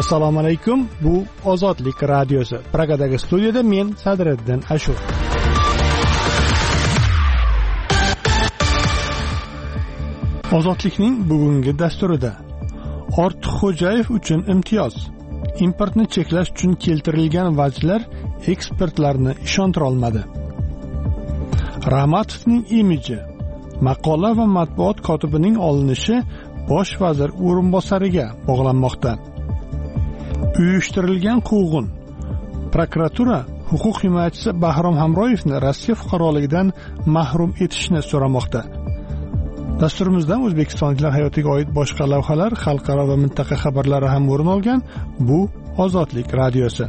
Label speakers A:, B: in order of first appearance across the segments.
A: Assalomu alaykum. Bu Ozodlik radiosi. Pragadagi studiyada men Sadriddin Ashur. Ozodlikning bugungi dasturida Ortiqxo'jayev uchun imtiyoz, importni cheklash uchun keltirilgan vajlar ekspertlarni ishontira olmadi. Rahmatovning imiji, maqola va matbuot kotibining olinishi bosh vazir o'rinbosariga bog'lanmoqda. Uyushtirilgan quvg'in. Prokuratura huquq himoyachisi Bahrom Hamroyevni Rossiya fuqaroligidan mahrum etishni so'ramoqda. Dasturimizdan o'zbekistonliklar hayotiga oid boshqa lavhalar, xalqaro va mintaqa xabarlari ham o'rin olgan. Bu Ozodlik radiosi.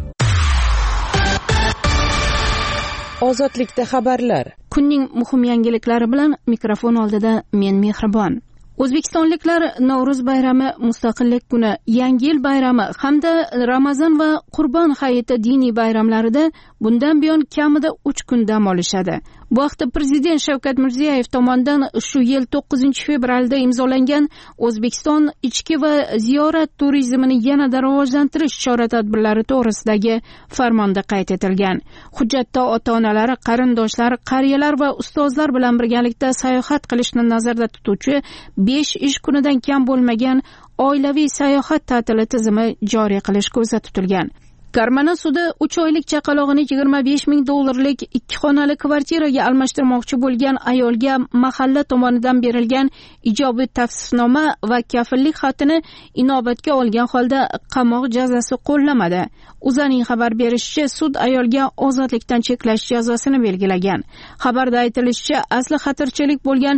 B: Ozodlikda xabarlar. Kunning muhim yangiliklari bilan mikrofon oldida men Mehribon. O'zbekistonliklar Navro'z bayrami, Mustaqillik kuni, Yangi yil bayrami hamda Ramazon va Qurbon hayiti diniy bayramlarida bundan buyon kamida 3 kun dam olishadi. Bu haqda Prezident Shavkat Mirziyoyev tomonidan shu yil 9-fevralda imzolangan O'zbekiston ichki va ziyorat turizmini yanada rivojlantirish chora-tadbirlari to'g'risidagi farmonda qayd etilgan. Hujjatda ota-onalari, qarindoshlari, qariyalar va ustozlar bilan birgalikda sayohat qilishni nazarda tutuvchi 5 ish kunidan kam bo'lmagan oilaviy sayohat ta'tili tizimi joriy qilish ko'zda tutilgan. Karmana sudi 3 oylik chaqalog'ini $25,000 2 xonali kvartiraga almashtirmoqchi bo'lgan ayolga mahalla tomonidan berilgan ijobiy tavsifnoma va kafillik xatini inobatga olgan holda qamoq jazosi qo'llamadi. Uzaning xabar berishicha, sud ayolga ozodlikdan cheklash jazosini belgilagan. Xabarda aytilishicha, asli xatirchilik bo'lgan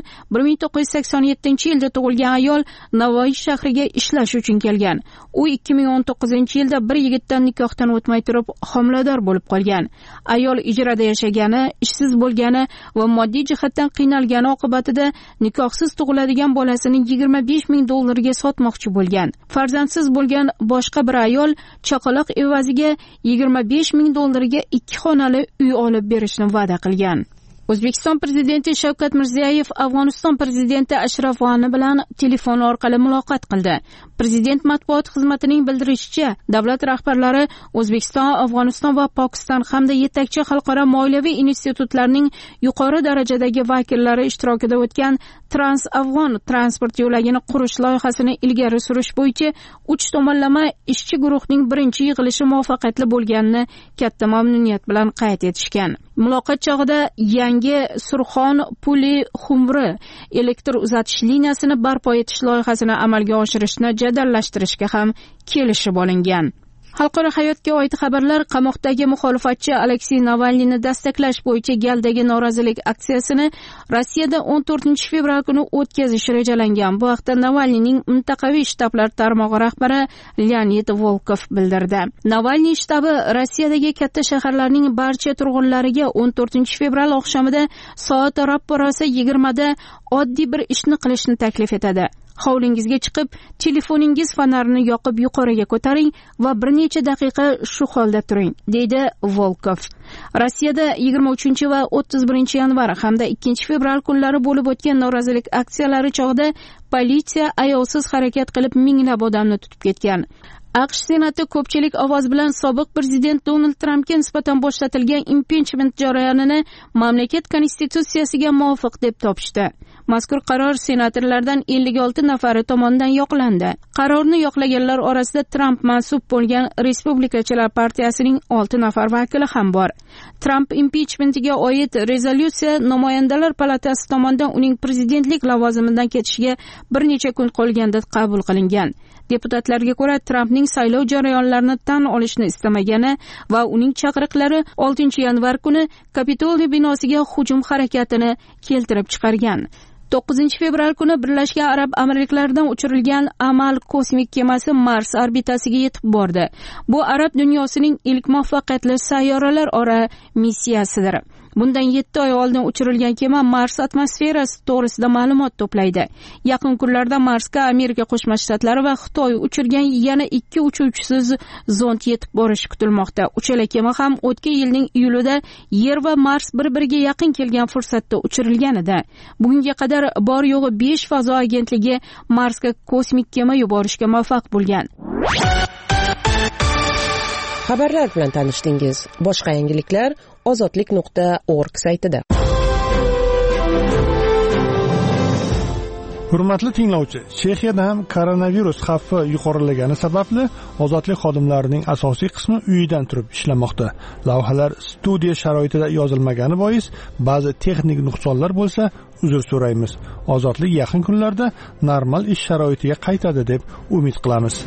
B: 1987-yilda tug'ilgan ayol Navoiy shahriga ishlash uchun kelgan. U 2019-yilda bir yigitdan nikohdan o'tmay turib homilador bo'lib qolgan. Ayol ijroda yashagani, ishsiz bo'lgani va moddiy jihatdan qiynalgani oqibatida nikohsiz tug'iladigan bolasini $25,000 ga sotmoqchi bo'lgan. Farzandsiz bo'lgan boshqa bir ayol chaqaloq evaziga $25,000 ga 2 xonali uy olib berishni va'da qilgan. O'zbekiston prezidenti Shavkat Mirziyoyev Afg'oniston prezidenti Ashraf G'ani bilan telefon orqali muloqot qildi. Prezident matbuot xizmatining bildirishicha, davlat rahbarlari O'zbekiston, Afg'oniston va Pokiston hamda yetakchi xalqaro moliyaviy institutlarning yuqori darajadagi vakillari ishtirokida o'tgan Trans-Afg'on transport yo'lagini qurish loyihasini ilgari surish bo'yicha 3 tomonlama ishchi guruhning birinchi yig'ilishi muvaffaqiyatli bo'lganini katta mamnuniyat bilan qayd etishgan. Muloqot chog'ida yangi Surxon-Puli-Xumri elektr uzatish liniyasini barpo etish loyihasini amalga oshirishni jadallashtirishga ham kelishib olingan. Xalqaro hayotga oid xabarlar. Qamoqdagi muxolifatchi Aleksey Navalniyni dastaqlash bo'yicha galdagi norozilik aksiyasini Rossiyada 14-fevral kuni o'tkazish rejalangan. Bu haqda Navalniyning mintaqaviy shtablar tarmog'i rahbari Leonid Volkov bildirdi. Navalniy shtabi Rossiyadagi katta shaharlarning barcha turg'unlariga 14-fevral oqshomida soat ro'parasi 20 da oddiy bir ishni qilishni taklif etadi. Hovlingizga chiqib, telefoningiz fonarini yoqib yuqoriga ko'taring va bir necha daqiqa shu holda turing, deydi Volkov. Rossiyada 23 va 31 yanvar hamda 2-fevral kunlari bo'lib o'tgan norozilik aksiyalari chog'ida politsiya ayovsiz harakat qilib minglab odamni tutib ketgan. AQSh Senati ko'pchilik ovoz bilan sobiq prezident Donald Trampga nisbatan boshlatilgan impichment jarayonini mamlakat konstitutsiyasiga muvofiq deb topishdi. Mazkur qaror senatorlardan 56 nafari tomonidan yoqlandi. Qarorni yoqlaganlar orasida Trump mansub bo'lgan Respublikachilar partiyasining 6 nafar vakili ham bor. Trump impichmentiga oid rezolyutsiya namoyandalar palatasi tomonidan uning prezidentlik lavozimidan ketishiga bir necha kun qolganda qabul qilingan. Deputatlarga ko'ra, Trampning saylov jarayonlarini tan olishni istamagani va uning chaqiriqlari 6-yanvar kuni Kapitoliy binosiga hujum harakatini keltirib chiqargan. 9-fevral kuni Birlashgan Arab Amirliklaridan uchirilgan Amal kosmik kemasi Mars orbitasiga yetib bordi. Bu arab dunyosining ilk muvaffaqiyatli sayyoralar ora missiyasidir. Bundan 7 oy oldin uchirilgan kema Mars atmosferasi to'g'risida ma'lumot to'playdi. Yaqin kunlarda Marsga Amerika Qo'shma Shtatlari va Xitoy uchirgan yana 2 uchuvchisiz zond yetib borishi kutilmoqda. Uchala kema ham o'tgan yilning iyulida Yer va Mars bir-biriga yaqin kelgan fursatda uchirilgan edi. Bugunga qadar bor yo'g'i 5 fazo agentligi Marsga kosmik kema yuborishga muvaffaq bo'lgan.
C: Xabarlar bilan tanishdingiz. Boshqa yangiliklar ozodlik.org saytida.
A: Hurmatli tinglovchi, Chexiyada ham koronavirus xavfi yuqorilagani sababli ozodlik xodimlarining asosiy qismi uyidan turib ishlamoqda. Lavhalar studiya sharoitida yozilmagani bois ba'zi texnik nuqsonlar bo'lsa, uzr so'raymiz. Ozodlik yaqin kunlarda normal ish sharoitiga qaytadi deb umid qilamiz.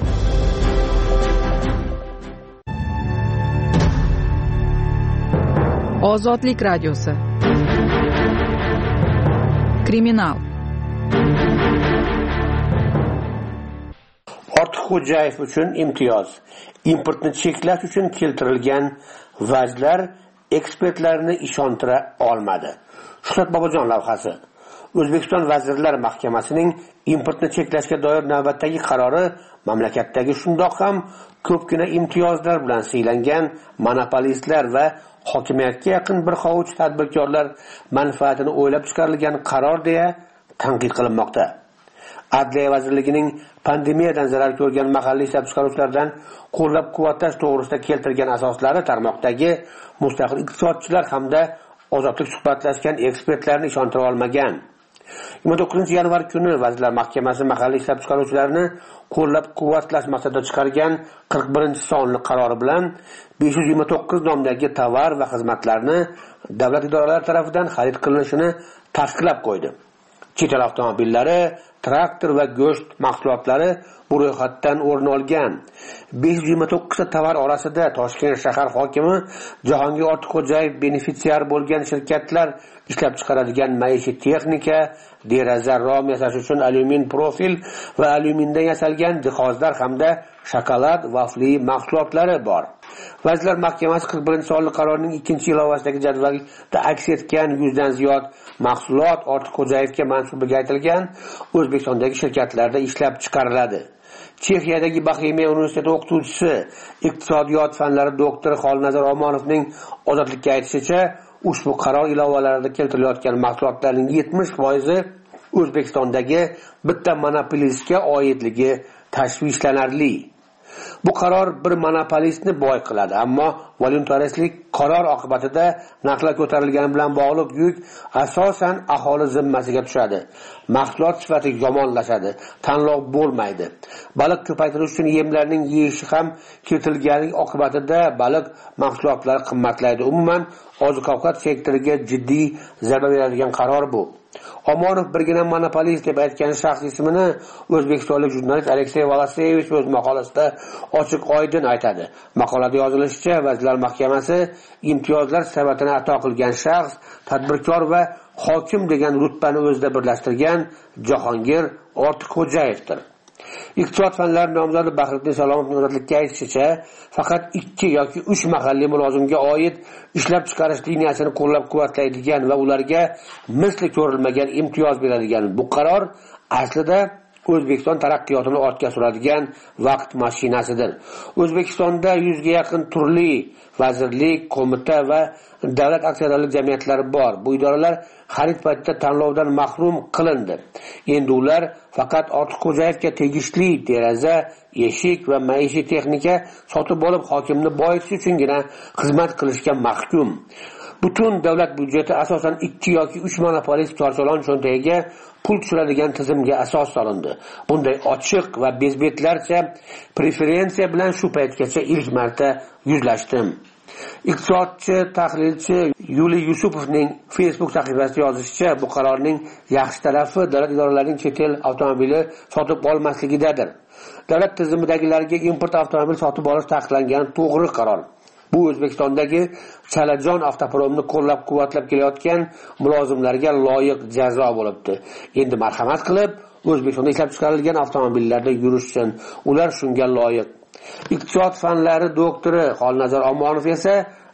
D: Ozodlik radiosi. Kriminal.
E: Ortiqxo'jayev uchun imtiyoz. Importni cheklash uchun keltirilgan vajlar ekspertlarni ishontira olmadi. Shuhrat Bobojon lavhasi. O'zbekiston Vazirlar Mahkamasining importni cheklashga doir navbatdagi qarori mamlakatdagi shundoq ham ko'pgina imtiyozlar bilan siylangan monopolistlar va hokimiyatga yaqin bir hovuch tadbirkorlar manfaatini o'ylab chiqarilgan qaror deya tanqid qilinmoqda. Adliya vazirligining pandemiyadan zarar ko'rgan mahalliy ishlab chiqaruvchilardan qo'llab-quvvatlash to'g'risida keltirgan asoslari tarmoqdagi mustaqil iqtisodchilar hamda ozodlik suhbatlashgan ekspertlarni ishontira olmagan. 29-yanvar kuni Vazirlar Mahkamasi mahalliy ishlab chiqaruvchilarni qo'llab-quvvatlash maqsadida chiqargan 41-sonli qarori bilan 529 nomdagi tovar va xizmatlarni davlat idoralari tomonidan xarid qilinishini tasdiqlab qo'ydi. Chet el avtomobillari, traktor va go'sht mahsulotlari bu ro'yxatdan o'rin olgan. 529 ta tovar orasida Toshkent shahar hokimi Jahongir Ortiqxo'jayev benefitsiar bo'lgan shirkatlar ishlab chiqaradigan maishiy texnika, deraza rom yasash uchun alyumin profil va alyumindan yasalgan jihozlar hamda shokolad, vafli mahsulotlari bor. Vazirlar Mahkamasi 41-sonli qarorining 2-ilovasidagi jadvalda aks etgan 100 dan ziyod mahsulot Ortiqxo'jayevga mansubligi aytilgan O'zbekistondagi shirkatlarda ishlab chiqariladi. Chexiyadagi Boxemiya universiteti o'qituvchisi, iqtisodiyot fanlari doktori Xolnazar Omonovning ozodlikka aytishicha, ushbu qaror ilovalarida keltirilayotgan mahsulotlarning 70% O'zbekistondagi bitta monopolistga oidligi tashvishlanarli. Bu qaror bir monopolistni boy qiladi, ammo voluntaristlik qaror oqibatida narxlar ko'tarilgani bilan bog'liq yuk asosan aholi zimmasiga tushadi. Mahsulot sifati yomonlashadi, tanlov bo'lmaydi. Baliq ko'paytirish uchun yemlarning yeyishi ham kiritilgani oqibatida baliq mahsulotlari qimmatlaydi. Umuman oziq-ovqat sektoriga jiddiy zarba beradigan qaror bu. Omonov birgina monopolist deb aytgan shaxs ismini o'zbekistonlik jurnalist Aleksey Volasevich o'z maqolasida ochiq-oydin aytadi. Maqolada yozilishicha, Vazirlar Mahkamasi imtiyozlar sifatini ato qilgan shaxs, tadbirkor va hokim degan rutbani o'zida birlashtirgan Jahongir Ortiqxo'jayevdir. Iqtisod fanlari nomzodi Bahriddin Salomovning ozodlikka aytishicha, faqat 2 yoki 3 mahalliy mulozimga oid ishlab chiqarish liniyasini qo'llab-quvvatlaydigan va ularga misli ko'rilmagan imtiyoz beradigan bu qaror aslida O'zbekiston taraqqiyotini ortga suradigan vaqt mashinasidir. O'zbekistonda 100 ga yaqin turli vazirlik, qo'mita va davlat aksiyadorlik jamiyatlari bor. Bu idoralar xarid paytida tanlovdan mahrum qilindi. Endi ular faqat Ortiqxo'jayevga tegishli deraza, eshik va maishiy texnika sotib olib hokimni boyitish uchungina xizmat qilishga mahkum. Butun davlat byudjeti asosan 2 yoki 3 monopolist chorchalon cho'ntagiga pul tushiradigan tizimga asos solindi. Bunday ochiq va bezbetlarcha preferensiya bilan shu paytgacha ilk marta yuzlashdim. Iqtisodchi, tahlilchi Yuliy Yusupovning Facebook sahifasida yozishicha, bu qarorning yaxshi tarafi davlat idoralarining chet el avtomobili sotib olmasligidadir. Davlat tizimidagilarga import avtomobil sotib olish taqiqlangani to'g'ri qaror. Bu O'zbekistondagi Chalajon avtopromni qo'llab-quvvatlab kelayotgan mulozimlarga loyiq jazo bo'libdi. Endi marhamat qilib, O'zbekistonda ishlab chiqarilgan avtomobillarda yurishsin. Ular shunga loyiq. Iqtisod fanlari doktori Xolnazar Omonov esa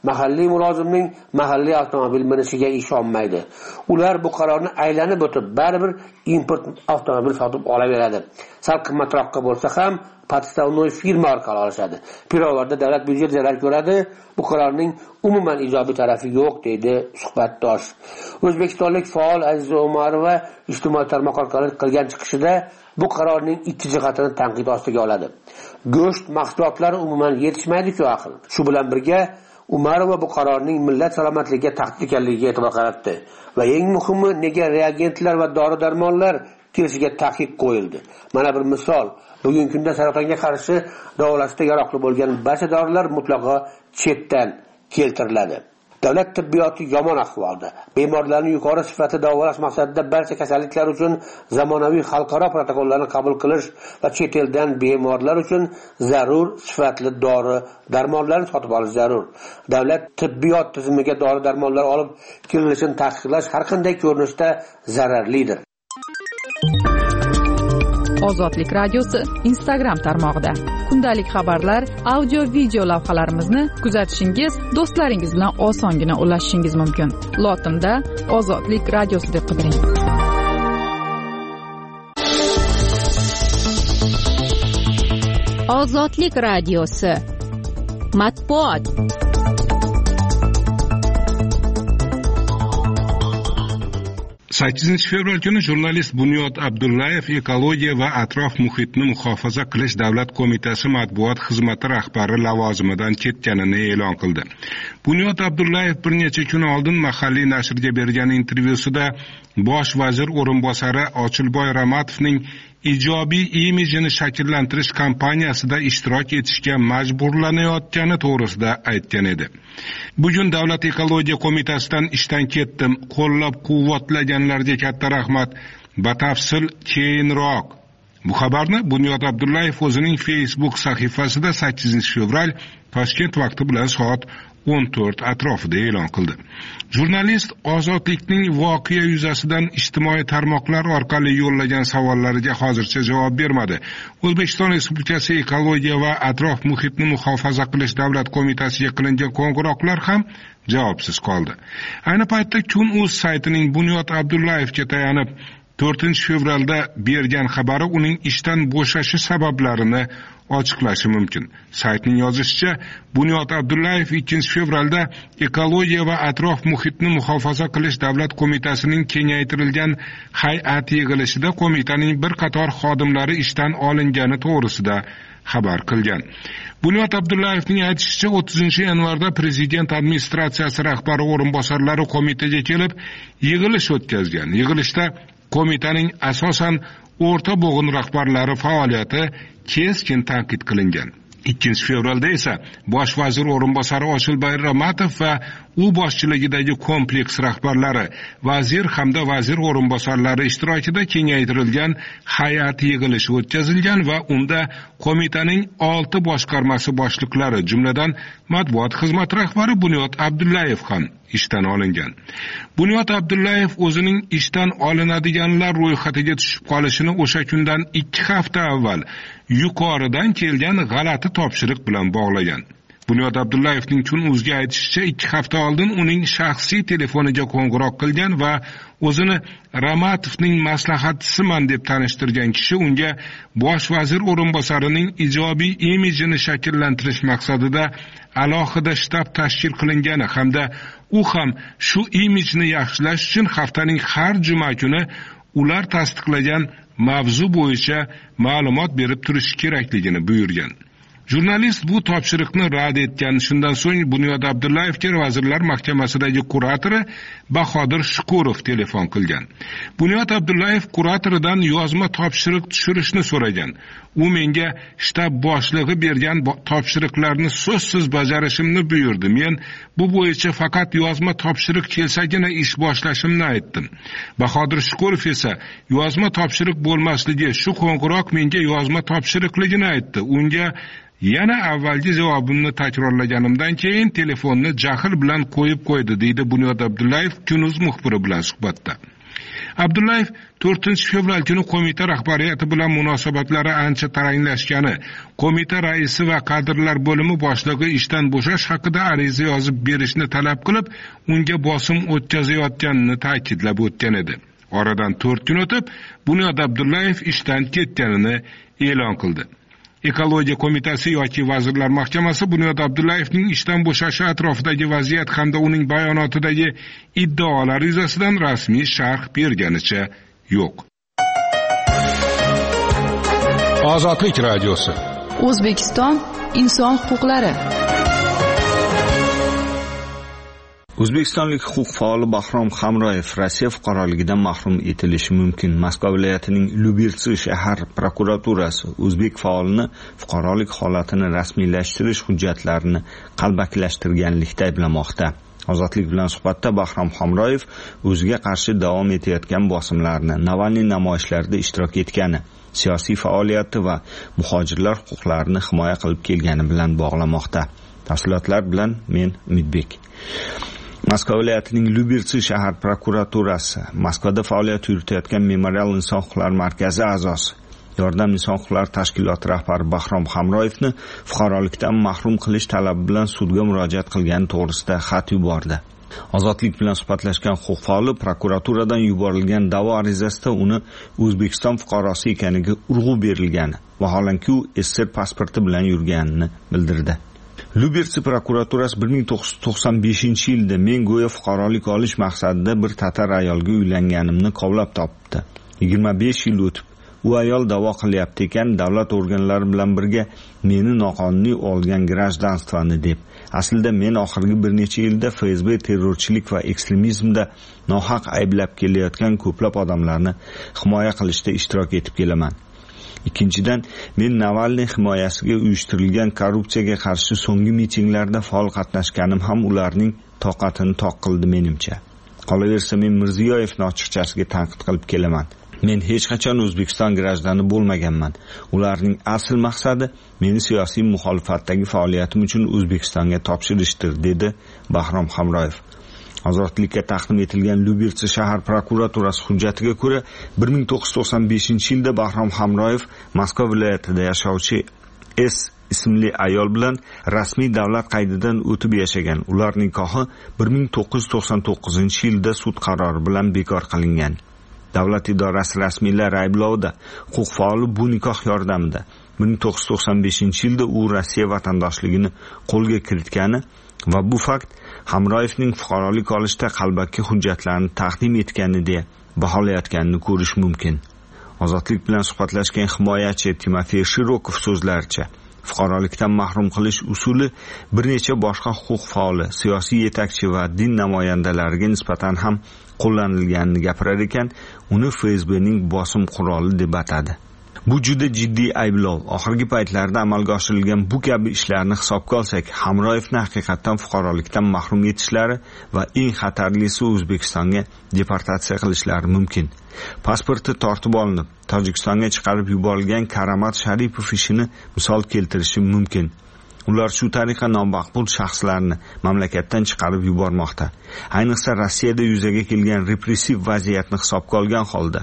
E: mahalliy mulozimning mahalliy avtomobil minishiga ishonmaydi. Ular bu qarorni aylanib o'tib, baribir import avtomobil sotib olaveradi. Sal qimmatroqqa bo'lsa ham podstavnoy firma orqali olishadi. Pirovarda davlat byudjet zarar ko'radi. Bu qarorning umuman ijobiy tarafi yo'q, deydi suhbatdosh. O'zbekistonlik faol Aziza Umarova ijtimoiy tarmoq orqali qilgan chiqishida bu qarorning ikki jihatini tanqid ostiga oladi. Go'sht mahsulotlari umuman yetishmaydi-ku axir. Shu bilan birga Umarova bu qarorning millat salomatligiga tahdid ekanligiga e'tibor qaratdi va eng muhimi, nega reagentlar va dori-darmonlar kirishiga taqiq qo'yildi. Mana bir misol, bugungi kunda saratonga qarshi davolashda yaroqli bo'lgan barcha dorilar mutlaqo chetdan keltiriladi. Davlat tibbiyoti yomon ahvolda. Bemorlarni yuqori sifatli davolash maqsadida barcha kasalliklar uchun zamonaviy xalqaro protokollarni qabul qilish va chet eldan bemorlar uchun zarur sifatli dori-darmonlarni sotib olish zarur. Davlat tibbiyot tizimiga dori-darmonlar olib kirilishini taqiqlash har qanday ko'rinishda zararlidir.
D: Ozodlik radiosi Instagram tarmog'ida kundalik xabarlar, audio, video lavhalarimizni kuzatishingiz, do'stlaringiz bilan osongina ulashishingiz mumkin. Lotinda Ozodlik radiosi deb qidiring.
B: Ozodlik radiosi matbuot.
F: Fevral kuni jurnalist Bunyod Abdullayev ekologiya va atrof muhitni muhofaza qilish davlat qo'mitasi matbuot xizmati rahbari lavozimidan ketganini e'lon qildi. Bunyod Abdullayev bir necha kun oldin mahalliy nashrga bergan intervyusida bosh vazir o'rinbosari Ochilboy Ramatovning ijobiy imijini shakllantirish kampaniyasida ishtirok etishga majburlanayotgani to'g'risida aytgan edi. Bugun Davlat ekologiya qo'mitasidan ishdan ketdim. Qo'llab-quvvatlaganlarga katta rahmat. Batafsil keyinroq. Bu xabarni Bunyod Abdullayev o'zining Facebook sahifasida 8-fevral Toshkent vaqti bilan soat 14 atrofida e'lon qildi. Jurnalist ozodlikning voqea yuzasidan ijtimoiy tarmoqlar orqali yo'llagan savollariga hozircha javob bermadi. O'zbekiston Respublikasi ekologiya va atrof muhitni muhofaza qilish davlat qo'mitasiga qilingan qo'ng'iroqlar ham javobsiz qoldi. Ayni paytda Kun.uz saytining Bunyod Abdullayevga tayanib 4-fevralda bergan xabari uning ishdan bo'shashi sabablarini ochiqlashi mumkin. Saytning yozishicha, Bunyod Abdullayev 2-fevralda ekologiya va atrof muhitni muhofaza qilish davlat qo'mitasining kengaytirilgan hay'at yig'ilishida qo'mitaning bir qator xodimlari ishdan olingani to'g'risida xabar qilgan. Bunyod Abdullayevning aytishicha, 30-yanvarda prezident administratsiyasi rahbari o'rinbosarlari qo'mitaga kelib yig'ilish o'tkazgan. Yig'ilishda qo'mitaning asosan o'rta bo'g'in rahbarlari faoliyati keskin tanqid qilingan. 2-fevralda esa bosh vazir o'rinbosari Ochilboy Ramatov va u boshchiligidagi kompleks rahbarlari, vazir hamda vazir o'rinbosarlari ishtirokida kengaytirilgan hay'at yig'ilishi o'tkazilgan va unda qo'mitaning 6 boshqarmasi boshliqlari, jumladan matbuot xizmati rahbari Bunyod Abdullayev ham ishdan olingan. Bunyod Abdullayev o'zining ishdan olinadiganlar ro'yxatiga tushib qolishini o'sha kundan 2 hafta avval yuqoridan kelgan g'alati topshiriq bilan bog'lagan. Bunyod Abdullayevning Kun.uzga aytishicha, 2 hafta oldin uning shaxsiy telefoniga qo'ng'iroq qilgan va o'zini Ramatovning maslahatchisiman deb tanishtirgan kishi unga bosh vazir o'rinbosarining ijobiy imijini shakllantirish maqsadida alohida shtab tashkil qilingani hamda u ham shu imijni yaxshilash uchun haftaning har juma kuni ular tasdiqlagan mavzu bo'yicha ma'lumot berib turishi kerakligini buyurgan. Jurnalist bu topshiriqni rad etgan. Shundan so'ng Bunyod Abdullayevga Vazirlar Mahkamasidagi kuratori Bahodir Shukurov telefon qilgan. Bunyod Abdullayev kuratoridan yozma topshiriq tushirishni so'ragan. U menga shtab boshlig'i bergan topshiriqlarni so'zsiz bajarishimni buyurdi. Men bu bo'yicha faqat yozma topshiriq kelsagina ish boshlashimni aytdim. Bahodir Shukurov esa yozma topshiriq bo'lmasligi, shu qo'ng'iroq menga yozma topshiriqligini aytdi. Unga yana avvalgi javobimni takrorlaganimdan keyin telefonni jahl bilan qo'yib qo'ydi, deydi Bunyod Abdullayev Kun.uz muxbiri bilan suhbatda. Abdullayev 4-fevral kuni qo'mita rahbariyati bilan munosabatlari ancha taranglashgani, qo'mita raisi va kadrlar bo'limi boshlig'i ishdan bo'shash haqida ariza yozib berishni talab qilib, unga bosim o'tkazayotganini ta'kidlab o'tgan edi. Oradan 4 kun o'tib, Bunyod Abdullayev ishdan ketganini e'lon qildi. Ekologiya qo'mitasi yoki Vazirlar Mahkamasi Bunyod Abdullayevning ishdan bo'shashi atrofidagi vaziyat hamda uning bayonotidagi iddaolar yuzasidan rasmiy sharh berganicha yo'q.
G: Ozodlik radiosi.
D: O'zbekiston inson huquqlari.
H: O'zbekistonlik huquq faoli Bahrom Hamroyev Rossiya fuqaroligidan mahrum etilishi mumkin. Moskva viloyatining Lyubirtsi shahar prokuraturasi o'zbek faolini fuqarolik holatini rasmiylashtirish hujjatlarini qalbakilashtirganlikda ayblamoqda. Ozodlik bilan suhbatda Bahrom Hamroyev o'ziga qarshi davom etayotgan bosimlarni, Navalniy namoyishlarida ishtirok etgani, siyosiy faoliyati va muhojirlar huquqlarini himoya qilib kelgani bilan bog'lamoqda. Tafsilotlar bilan men Umidbek. Moskva viloyatining Lyubirtsi shahar prokuraturasi Moskvada faoliyat yuritayotgan Memorial inson huquqlari markazi a'zosi, Yordam inson huquqlari tashkiloti rahbari Bahrom Hamroyevni fuqarolikdan mahrum qilish talabi bilan sudga murojaat qilgani to'g'risida xat yubordi. Ozodlik bilan suhbatlashgan huquq faoli prokuraturadan yuborilgan da'vo arizasida uni O'zbekiston fuqarosi ekaniga urg'u berilgani, vaholanki u SSR pasporti bilan yurganini bildirdi. Lyubirtsi prokuraturasi 1995-yilda men go'yo fuqarolik olish maqsadida bir tatar ayolga uylanganimni qovlab topdi. 25 yil o'tib, u ayol da'vo qilyapti ekan, davlat organlari bilan birga meni noqonuniy olgan grajdanstvoni deb. Aslida men oxirgi bir necha yilda FSB terrorchilik va ekstremizmda nohaq ayblab kelayotgan ko'plab odamlarni himoya qilishda ishtirok etib kelaman. Ikkinchidan, men Navalniy himoyasiga uyushtirilgan korrupsiyaga qarshi so'nggi mitinglarda faol qatnashganim ham ularning toqatini toq qildi menimcha. Qolaversa, men Mirziyoyevni ochiqchasiga tanqid qilib kelaman. Men hech qachon O'zbekiston grajdani bo'lmaganman. Ularning asl maqsadi meni siyosiy muxolifatdagi faoliyatim uchun O'zbekistonga topshirishdir, dedi Bahrom Hamroyev. Ozodlikka taqdim etilgan Lyubirtsi shahar prokuraturasi hujjatiga ko'ra 1995-yilda Bahrom Hamroyev Moskva viloyatida yashovchi S ismli ayol bilan rasmiy davlat qaydidan o'tib yashagan. Ular nikohi 1999-yilda sud qarori bilan bekor qilingan. Davlat idorasi rasmiylari ayblovida huquq faoli bu nikoh yordamida 1995-yilda u Rossiya vatandoshligini qo'lga kiritgani va bu fakt Hamroyevning fuqarolik olishda qalbaki hujjatlarni taqdim etgani deya baholayotganini ko'rish mumkin. Ozodlik bilan suhbatlashgan himoyachi Timofey Shirokov so'zlaricha, fuqarolikdan mahrum qilish usuli bir necha boshqa huquq faoli, siyosiy yetakchi va din namoyandalariga nisbatan ham qo'llanilganini gapirar ekan, uni FSBning bosim quroli deb atadi. Bu juda jiddiy ayblov. Oxirgi paytlarda amalga oshirilgan bu kabi ishlarni hisobga olsak, Hamroyevni haqiqatan fuqarolikdan mahrum etishlari va eng xatarlisi O'zbekistonga deportatsiya qilishlari mumkin. Pasporti tortib olinib, Tojikistonga chiqarib yuborilgan Karamat Sharipov ishini misol keltirishim mumkin. Ular shu tariqa nomaqbul shaxslarni mamlakatdan chiqarib yubormoqda. Ayniqsa Rossiyada yuzaga kelgan repressiv vaziyatni hisobga olgan holda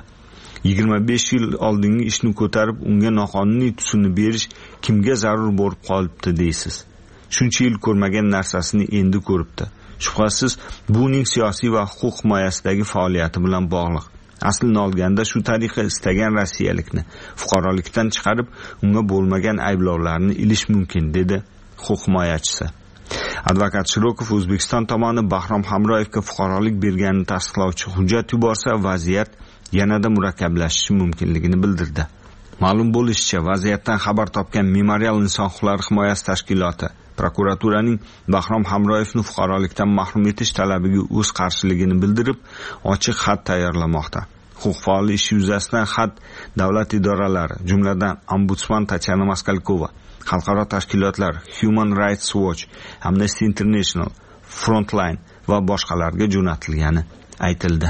H: 25 yil oldingi ishni ko'tarib unga noqonuniy tusini berish kimga zarur bo'lib qolibdi deysiz. Shuncha yil ko'rmagan narsasini endi ko'ribdi. Shubhasiz, bu uning siyosiy va huquq himoyasidagi faoliyati bilan bog'liq. Aslini olganda shu tariqa istagan rossiyalikni fuqarolikdan chiqarib, unga bo'lmagan ayblovlarni ilish mumkin, dedi huquq himoyachisi. Advokat Shirokov O'zbekiston tomoni Bahrom Hamroyevga fuqarolik berganini tasdiqlovchi hujjat yuborsa, vaziyat yanada murakkablashishi mumkinligini bildirdi. Ma'lum bo'lishicha, vaziyatdan xabar topgan Memorial inson huquqlari himoyasi tashkiloti prokuraturaning Bahrom Hamroyevni fuqarolikdan mahrum etish talabiga o'z qarshiligini bildirib, ochiq xat tayyorlamoqda. Huquq faoli ishi yuzasidan xat davlat idoralari, jumladan Ombudsman Tatyana Moskalkova, xalqaro tashkilotlar Human Rights Watch, Amnesty International, Frontline va boshqalarga jo'natilgani aytildi.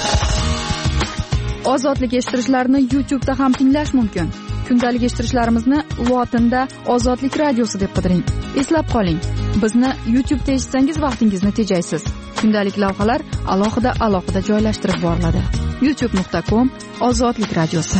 D: Ozodlik eshittirishlarni YouTube'da ham tinglash mumkin. Kundalik eshittirishlarimizni lotinda Ozodlik radiosi deb qidiring. Eslab qoling, bizni YouTube'da eshitsangiz vaqtingizni tejaysiz. Kundalik lavhalar alohida joylashtirib boriladi. youtube.com/ozodlik radiosi.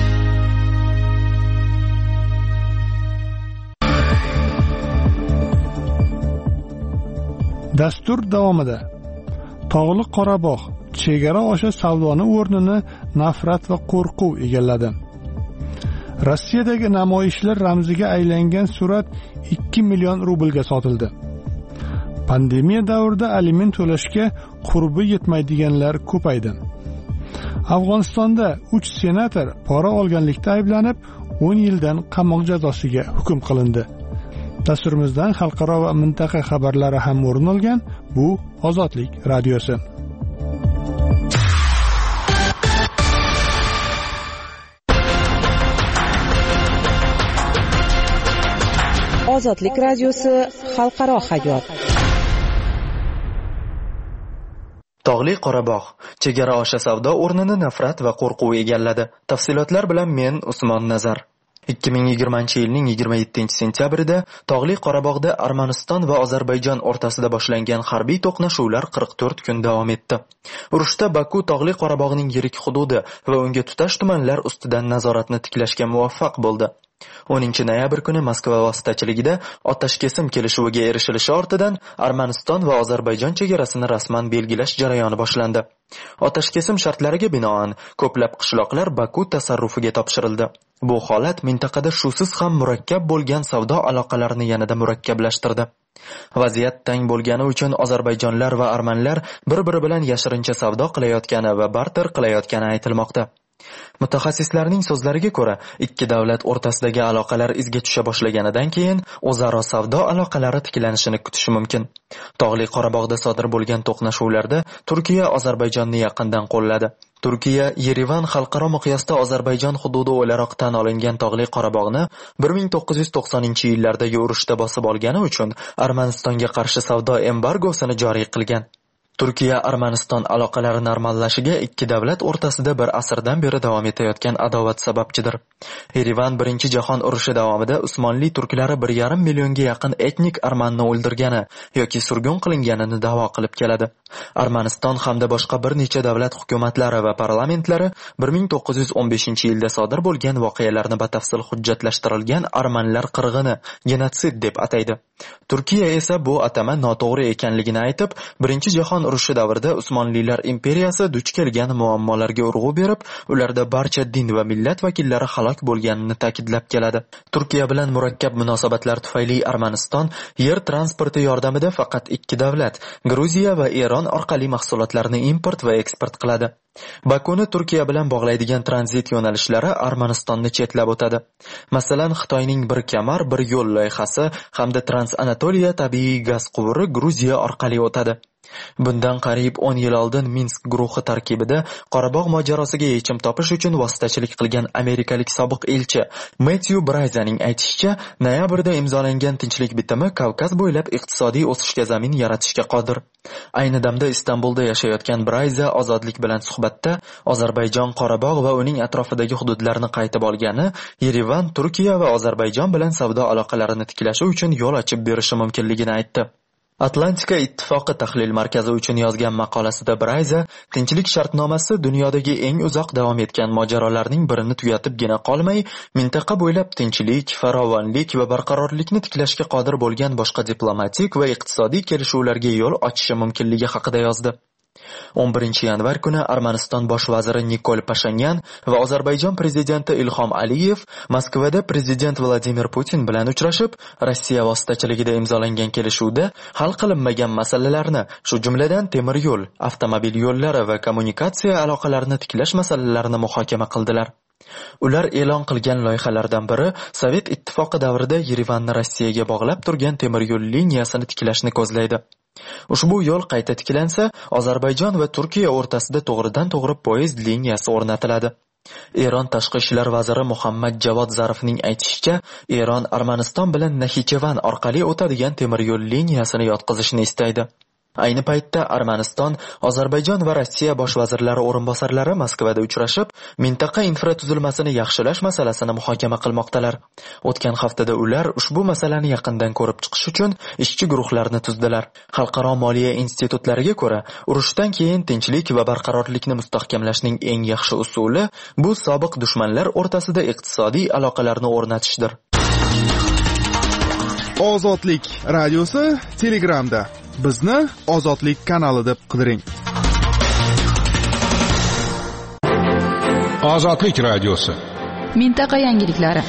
A: Dastur davomida Tog'li Qorabog' chegara osha savdoni o'rnini nafrat va qo'rquv egalladi. Rossiyadagi namoyishlar ramziga aylangan surat 2 million rublga sotildi. Pandemiya davrida aliment to'lashga qurbi yetmaydiganlar ko'paydi. Afg'onistonda 3 senator pora olganlikda ayblanib 10 yildan qamoq jazosiga hukm qilindi. Dasturimizdan xalqaro va mintaqa xabarlari ham o'rin olgan. Bu Ozodlik radiosi.
C: Ozodlik radiosi xalqaro hayot.
I: Tog'li Qorabog' chegara osha savdo o'rnini nafrat va qo'rquv egalladi. Tafsilotlar bilan men Usmon Nazar. 2020-yilning 27-sentyabrida Tog'li Qorabog'da Armaniston va Ozarbayjon o'rtasida boshlangan harbiy to'qnashuvlar 44 kun davom etdi. Urushda Baku Tog'li Qorabog'ning yirik hududi va unga tutash tumanlar ustidan nazoratni tiklashga muvaffaq bo'ldi. 10-noyabr kuni Moskva vositachiligida otashkesim kelishuviga erishilishi ortidan Armaniston va Ozarbayjon chegarasini rasman belgilash jarayoni boshlandi. Otashkesim shartlariga binoan ko'plab qishloqlar Baku tasarrufiga topshirildi. Bu holat mintaqada shusiz ham murakkab bo'lgan savdo aloqalarini yanada murakkablashtirdi. Vaziyat tang bo'lgani uchun ozarbayjonlar va armanlar bir-biri bilan yashirincha savdo qilayotgani va barter qilayotgani aytilmoqda. Mutaxassislarning so'zlariga ko'ra, ikki davlat o'rtasidagi aloqalar izga tusha boshlaganidan keyin o'zaro savdo aloqalari tiklanishini kutish mumkin. Tog'li Qorabog'da sodir bo'lgan to'qnashuvlarda Turkiya Ozarbayjonni yaqindan qo'lladi. Turkiya Yerevan xalqaro miqyosda Ozarbayjon hududi o'laroq tan olingan Tog'li Qorabog'ni 1990-yillardagi urushda bosib olgani uchun Armanistonga qarshi savdo embargosini joriy qilgan. Turkiya Armaniston aloqalari normallashiga ikki davlat o'rtasida bir asrdan beri davom etayotgan adovat sababchidir. Yerevan Birinchi jahon urushi davomida Usmonli turklari 1,5 millionga yaqin etnik armanni o'ldirgani yoki surgun qilinganini da'vo qilib keladi. Armaniston hamda boshqa bir necha davlat hukumatlari va parlamentlari 1915-yilda sodir bo'lgan voqealarni batafsil hujjatlashtirilgan armanlar qirg'ini genotsid deb ataydi. Turkiya esa bu atama noto'g'ri ekanligini aytib, Birinchi jahon urushi davrida Usmonlilar imperiyasi duch kelgan muammolarga urg'u berib, ularda barcha din va millat vakillari halok bo'lganini ta'kidlab keladi. Turkiya bilan murakkab munosabatlar tufayli Armaniston yer transporti yordamida faqat ikki davlat, Gruziya va Eron orqali mahsulotlarni import va eksport qiladi. Bakuni Turkiya bilan bog'laydigan tranzit yo'nalishlari Armanistonni chetlab o'tadi. Masalan, Xitoyning bir kamar, bir yo'l loyihasi hamda Trans-Anatoliya tabiiy gaz quvuri Gruziya orqali o'tadi. Bundan qariyb 10 yil oldin Minsk guruhi tarkibida Qorabog' mojarosiga yechim topish uchun vositachilik qilgan amerikalik sobiq elchi Matthew Brayzaning aytishicha, noyabrda imzolangan tinchlik bitimi Kavkaz bo'ylab iqtisodiy o'sishga zamin yaratishga qodir. Ayni damda Istanbulda yashayotgan Brayza ozodlik bilan suhbatda Ozarbayjon Qorabog' va uning atrofidagi hududlarni qaytib olgani Yerevan Turkiya va Ozarbayjon bilan savdo aloqalarini tiklashi uchun yo'l ochib berishi mumkinligini aytdi. Atlantika ittifoqi tahlil markazi uchun yozgan maqolasida Brayza tinchlik shartnomasi dunyodagi eng uzoq davom etgan mojarolarning birini tugatibgina qolmay, mintaqa bo'ylab tinchlik, farovonlik va barqarorlikni tiklashga qodir bo'lgan boshqa diplomatik va iqtisodiy kelishuvlarga yo'l ochishi mumkinligi haqida yozdi. 11 yanvar kuni Armaniston bosh vaziri Nikol Pashinyan va Ozarbayjon prezidenti Ilhom Aliyev Moskvada prezident Vladimir Putin bilan uchrashib, Rossiya vositachiligida imzolangan kelishuvda hal qilinmagan masalalarni, shu jumladan temir yo'l, avtomobil yo'llari va kommunikatsiya aloqalarini tiklash masalalarini muhokama qildilar. Ular e'lon qilgan loyihalardan biri Sovet ittifoqi davrida Yerevanni Rossiyaga bog'lab turgan temir yo'l liniyasini tiklashni ko'zlaydi. Ushbu yo'l qayta tiklansa, Ozarbayjon va Turkiya o'rtasida to'g'ridan-to'g'ri poyezd liniyasi o'rnatiladi. Eron tashqi ishlar vaziri Muhammad Javod Zarifning aytishicha, Eron Armaniston bilan Naxichevan orqali o'tadigan temir yo'l liniyasini yotqizishni istaydi. Ayni paytda Armaniston, Ozarbayjon va Rossiya bosh vazirlari o'rinbosarlari Moskvada uchrashib, mintaqa infratuzilmasini yaxshilash masalasini muhokama qilmoqdalar. O'tgan haftada ular ushbu masalani yaqindan ko'rib chiqish uchun ishchi guruhlarni tuzdilar. Xalqaro moliya institutlariga ko'ra, urushdan keyin tinchlik va barqarorlikni mustahkamlashning eng yaxshi usuli bu sobiq dushmanlar o'rtasida iqtisodiy aloqalarni o'rnatishdir.
J: Ozodlik radiosi Telegramda. Bizni Ozodlik kanali deb qidiring.
G: Ozodlik radiosi.
D: Mintaqa yangiliklari.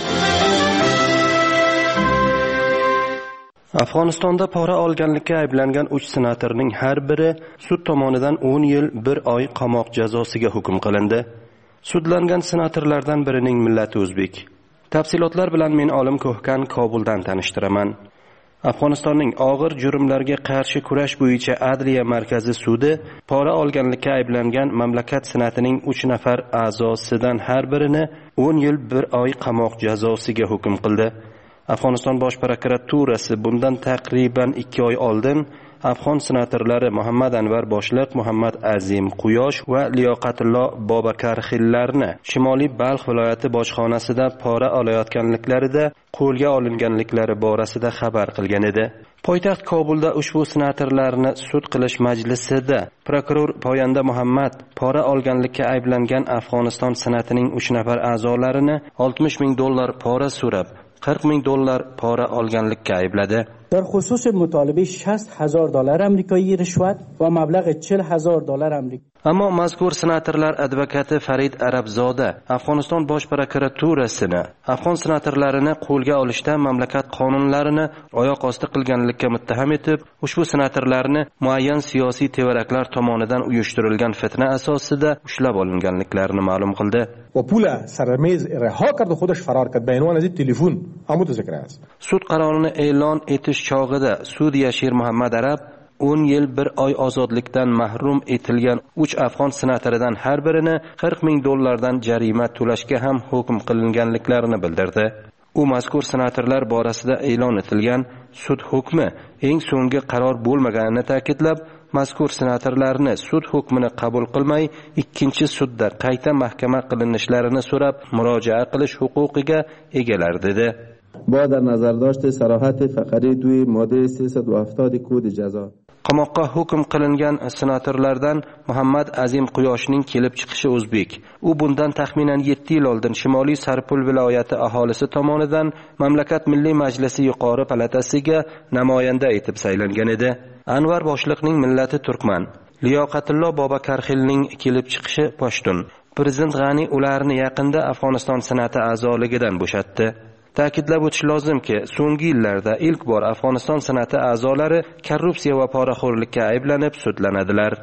K: Afg'onistonda pora olganlikda ayblangan 3 senatorning har biri sud tomonidan 10 yil 1 oy qamoq jazosiga hukm qilindi. Sudlangan senatorlardan birining millati o'zbek. Tafsilotlar bilan men Olim Ko'hkan Kobuldan tanishtiraman. Afg'onistonning og'ir jurmlarga qarshi kurash bo'yicha Adliya markazi sudi pora olganlikda ayblangan mamlakat senatining 3 nafar a'zosidan har birini 10 yil 1 oy qamoq jazosiga hukm qildi. Afg'oniston bosh prokuraturasi bundan taqriban 2 oy oldin Afg'on senatorlari Muhammad Anvar boshliq, Muhammad Azim Quyosh va Liyoqatullo Bobakarxillarni Shimoliy Balx viloyati bojxonasida pora olayotganliklarida qo'lga olinganliklari borasida xabar qilgan edi. Poytaxt Kobulda ushbu senatorlarni sud qilish majlisida prokuror Poyanda Muhammad pora olganlikda ayblangan Afg'oniston senatining 3 nafar a'zolarini $60,000 pora so'rab, $40,000 pora olganlikka aybladi.
L: در خصوص مطالبه $60,000 آمریکایی رشوت و مبلغ $40,000 آمریکایی.
K: Ammo mazkur senatorlar advokati Farid Arabzoda Afg'oniston bosh prokuraturasini Afg'on senatorlarini qo'lga olishda mamlakat qonunlarini oyoq osti qilganlikka muttaham etib, ushbu senatorlarni muayyan siyosiy tevaraklar tomonidan uyushtirilgan fitna asosida ushlab olinganliklarini ma'lum qildi.
M: و پول سرمیز رها کرد و خودش فرار کرد به عنوان از تلفن عمود ذکر است.
K: Sud qarorini e'lon etish chog'ida Sudiya Shir Muhammad Arab 10 yil 1 oy ozodlikdan mahrum etilgan 3 afg'on senatoridan har birini $40,000 jarima to'lashga ham hukm qilinganliklarini bildirdi. U mazkur senatorlar borasida e'lon etilgan sud hukmi eng so'nggi qaror bo'lmaganini ta'kidlab, mazkur senatorlarni sud hukmini qabul qilmay, ikkinchi sudda qayta mahkama qilinishlarini so'rab, murojaat qilish huquqiga egalar dedi.
N: با در نظر داشت صراحت فقره 2 ماده 370 کد جزا.
K: Qamoqqa hukm qilingan senatorlardan Muhammad Azim Quyoshning kelib chiqishi o'zbek. U bundan taxminan 7 yil oldin Shimoliy Sarpul viloyati aholisi tomonidan mamlakat Milliy Majlisi yuqori palatasiga namoyanda etib saylangan edi. Anvar boshliqning millati turkman. Liyoqatullo Bobakarxilning kelib chiqishi pashtun. Prezident G'ani ularni yaqinda Afg'oniston senati a'zoligidan bo'shatdi. Ta'kidlab o'tish lozimki, so'nggi yillarda ilk bor Afg'oniston senati a'zolari korrupsiya va poraxo'rlikka ayblanib sudlanadilar.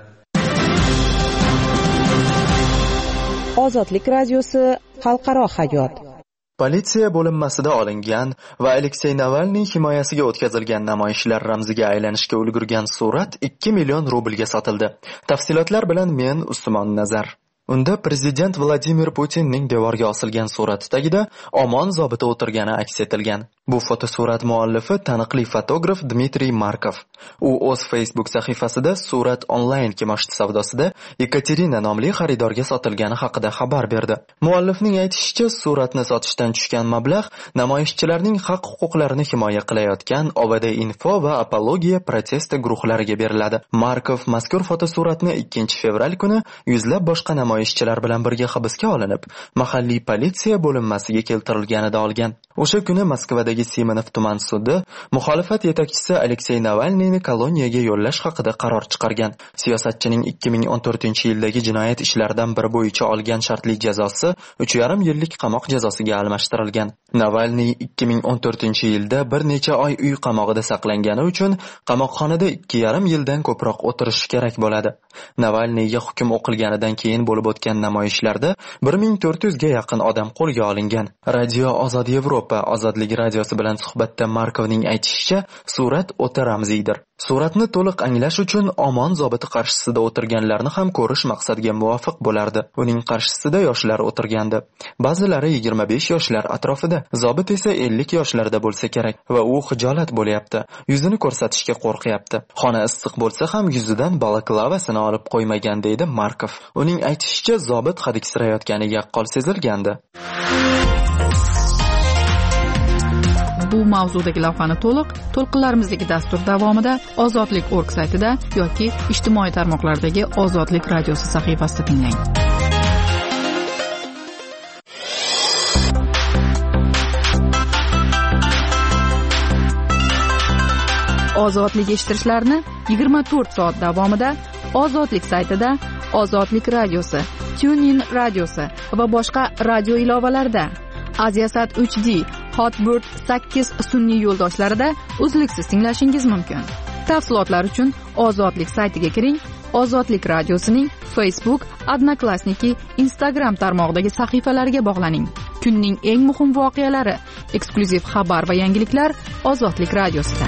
C: Ozodlik radiosi xalqaro hayot.
I: Politsiya bo'linmasida olingan va Aleksey Navalniy himoyasiga o'tkazilgan namoyishlar ramziga aylanishga ulgurgan surat 2 million rublga sotildi. Tafsilotlar bilan men Usmon Nazar. Unda prezident Vladimir Putinning devorga osilgan surati tagida omon zobiti o'tirgani aks etilgan. Bu fotosurat muallifi taniqli fotograf Dmitriy Markov. U o'z Facebook sahifasida surat onlayn kimoshdi savdosida Ekaterina nomli xaridorga sotilgani haqida xabar berdi. Muallifning aytishicha, suratni sotishdan tushgan mablag' namoyishchilarning haq huquqlarini himoya qilayotgan OVD Info va Apologiya protesti guruhlariga beriladi. Markov mazkur fotosuratni 2-fevral kuni yuzlab boshqa namoyishchilar bilan birga hibsga olinib, mahalliy politsiya bo'linmasiga keltirilganida olgan. O'sha kuni Moskvadagi Simonov tuman sudi muxolifat yetakchisi Aleksey Navalniyni koloniyaga yo'llash haqida qaror chiqargan. Siyosatchining 2014-yildagi jinoyat ishlaridan biri bo'yicha olgan shartli jazosi 3,5 yillik qamoq jazosiga almashtirilgan. Navalniy 2014-yilda bir necha oy uy qamog'ida saqlangani uchun qamoqxonada 2,5 yildan ko'proq o'tirishi kerak bo'ladi. Navalniyga hukm o'qilganidan keyin bo'lib o'tgan namoyishlarda 1400 ga yaqin odam qo'lga olingan. Radio Ozod Yevropa opa Ozodlik radiosi bilan suhbatda Markovning aytishicha, surat o'ta ramziydir. Suratni to'liq anglash uchun Omon zobiti qarshisida o'tirganlarni ham ko'rish maqsadga muvofiq bo'lardi. Uning qarshisida yoshlar o'tirgandi. Ba'zilari 25 yoshlar atrofida, zobit esa 50 yoshlarda bo'lsa kerak va u xijolat bo'lyapti. Yuzini ko'rsatishga qo'rqyapti. Xona issiq bo'lsa ham yuzidan balaklavasini olib qo'ymagan deydi Markov. Uning aytishicha, zobit hadiksirayotgani yaqqol sezilgandi.
D: Bu mavzudagi lavhani to'lqinlarimizdagi dastur davomida Ozodlik.org saytida yoki ijtimoiy tarmoqlardagi Ozodlik radiosi sahifasida tinglang. Ozodlik eshittirishlarni 24 soat davomida Ozodlik saytida, Ozodlik radiosi, TuneIn radiosi va boshqa radio ilovalarda, Aziasat 3D, Hotbird 8 sun'iy yo'ldoshlarida uzluksiz tinglashingiz mumkin. Tafsilotlar uchun Ozodlik saytiga kiring. Ozodlik radiosining Facebook, Odnoklassniki, Instagram tarmog'idagi sahifalariga bog'laning. Kunning eng muhim voqealari, eksklyuziv xabar va yangiliklar Ozodlik radiosida.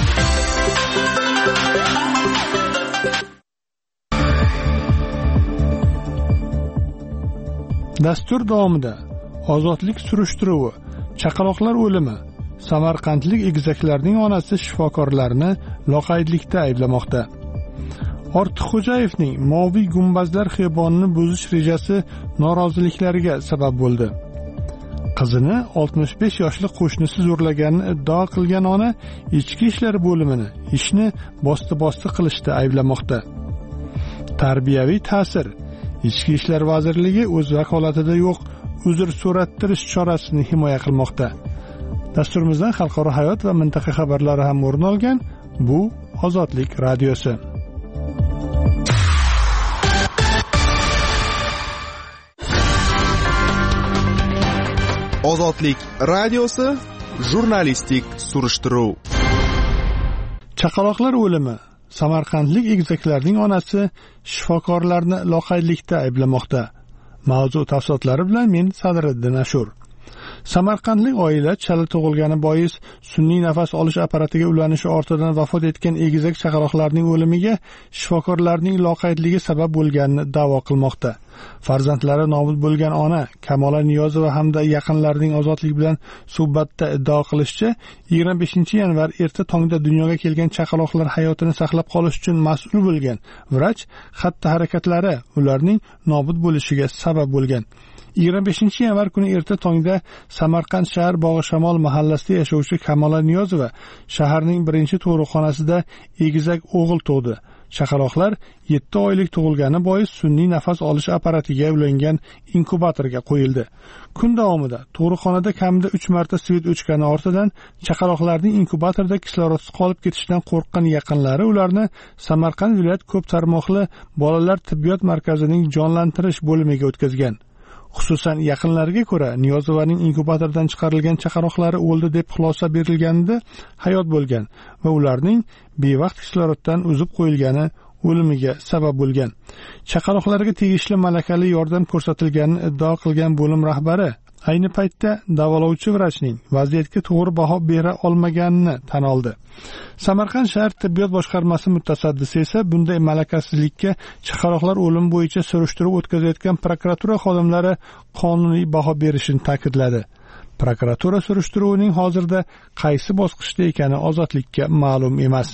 A: Dastur davomida Ozodlik surishtiruvi, chaqaloqlar o'limi, samarqandlik egizaklarning onasi shifokorlarni loqaydlikda ayblamoqda. Ortiqxo'jayevning Moviy gumbazlar xiyobonini buzish rejasi noroziliklariga sabab bo'ldi. Qizini 65 yoshli qo'shnisi zo'rlaganini iddao qilgan ona ichki ishlar bo'limini ishni bosti qilishda ayblamoqda. Tarbiyaviy ta'sir. Ichki ishlar vazirligi o'z vakolatida yo'q uzr so'rattirish chorasini himoya qilmoqda. Dasturimizdan xalqaro hayot va mintaqa xabarlari ham o'rin olgan. Bu Ozodlik radiosi.
J: Ozodlik radiosi jurnalistik surishtiruv.
A: Chaqaloqlar o'limi. Samarqandlik egizaklarning onasi shifokorlarni loqaydlikda ayblamoqda. Mavzu tafsilotlari bilan men Sadriddin Ashur. Samarqandlik oila chala tug'ilgani bois sun'iy nafas olish apparatiga ulanishi ortidan vafot etgan egizak chaqaloqlarning o'limiga shifokorlarning loqaydligi sabab bo'lganini da'vo qilmoqda. Farzandlari nobud bo'lgan ona Kamola Niyozova hamda yaqinlarining Ozodlik bilan suhbatda iddao qilishicha, 25 yanvar erta tongda dunyoga kelgan chaqaloqlar hayotini saqlab qolish uchun mas'ul bo'lgan vrach xatti-harakatlari ularning nobud bo'lishiga sabab bo'lgan. 25 yanvar kuni erta tongda Samarqand shahar Bog'ishamol mahallasida yashovchi Kamola Niyozova shaharning birinchi tug'ruqxonasida egizak o'g'il tug'di. Chaqaloqlar 7 oylik tug'ilgani bois sun'iy nafas olish apparatiga ulangan inkubatorga qo'yildi. Kun davomida tug'ruqxonada kamida 3 marta svet o'chgani ortidan chaqaloqlarning inkubatorda kislorodsiz qolib ketishidan qo'rqqan yaqinlari ularni Samarqand viloyat ko'p tarmoqli bolalar tibbiyot markazining jonlantirish bo'limiga o'tkazgan. Xususan yaqinlariga ko'ra Niyozovaning inkubatordan chiqarilgan chaqaloqlari o'ldi deb xulosa berilganida hayot bo'lgan va ularning bevaqt kisloroddan uzib qo'yilgani o'limiga sabab bo'lgan. Chaqaloqlarga tegishli malakali yordam ko'rsatilganini iddao qilgan bo'lim rahbari ayni paytda davolovchi vrachning vaziyatga to'g'ri baho bera olmaganini tan oldi. Samarqand shahar tibbiyot boshqarmasi mutasaddisi esa bunday malakasizlikka chaqaloqlar o'limi bo'yicha surishtiruv o'tkazayotgan prokuratura xodimlari qonuniy baho berishini ta'kidladi. Prokuratura surishtiruvining hozirda qaysi bosqichda ekani Ozodlikka ma'lum emas.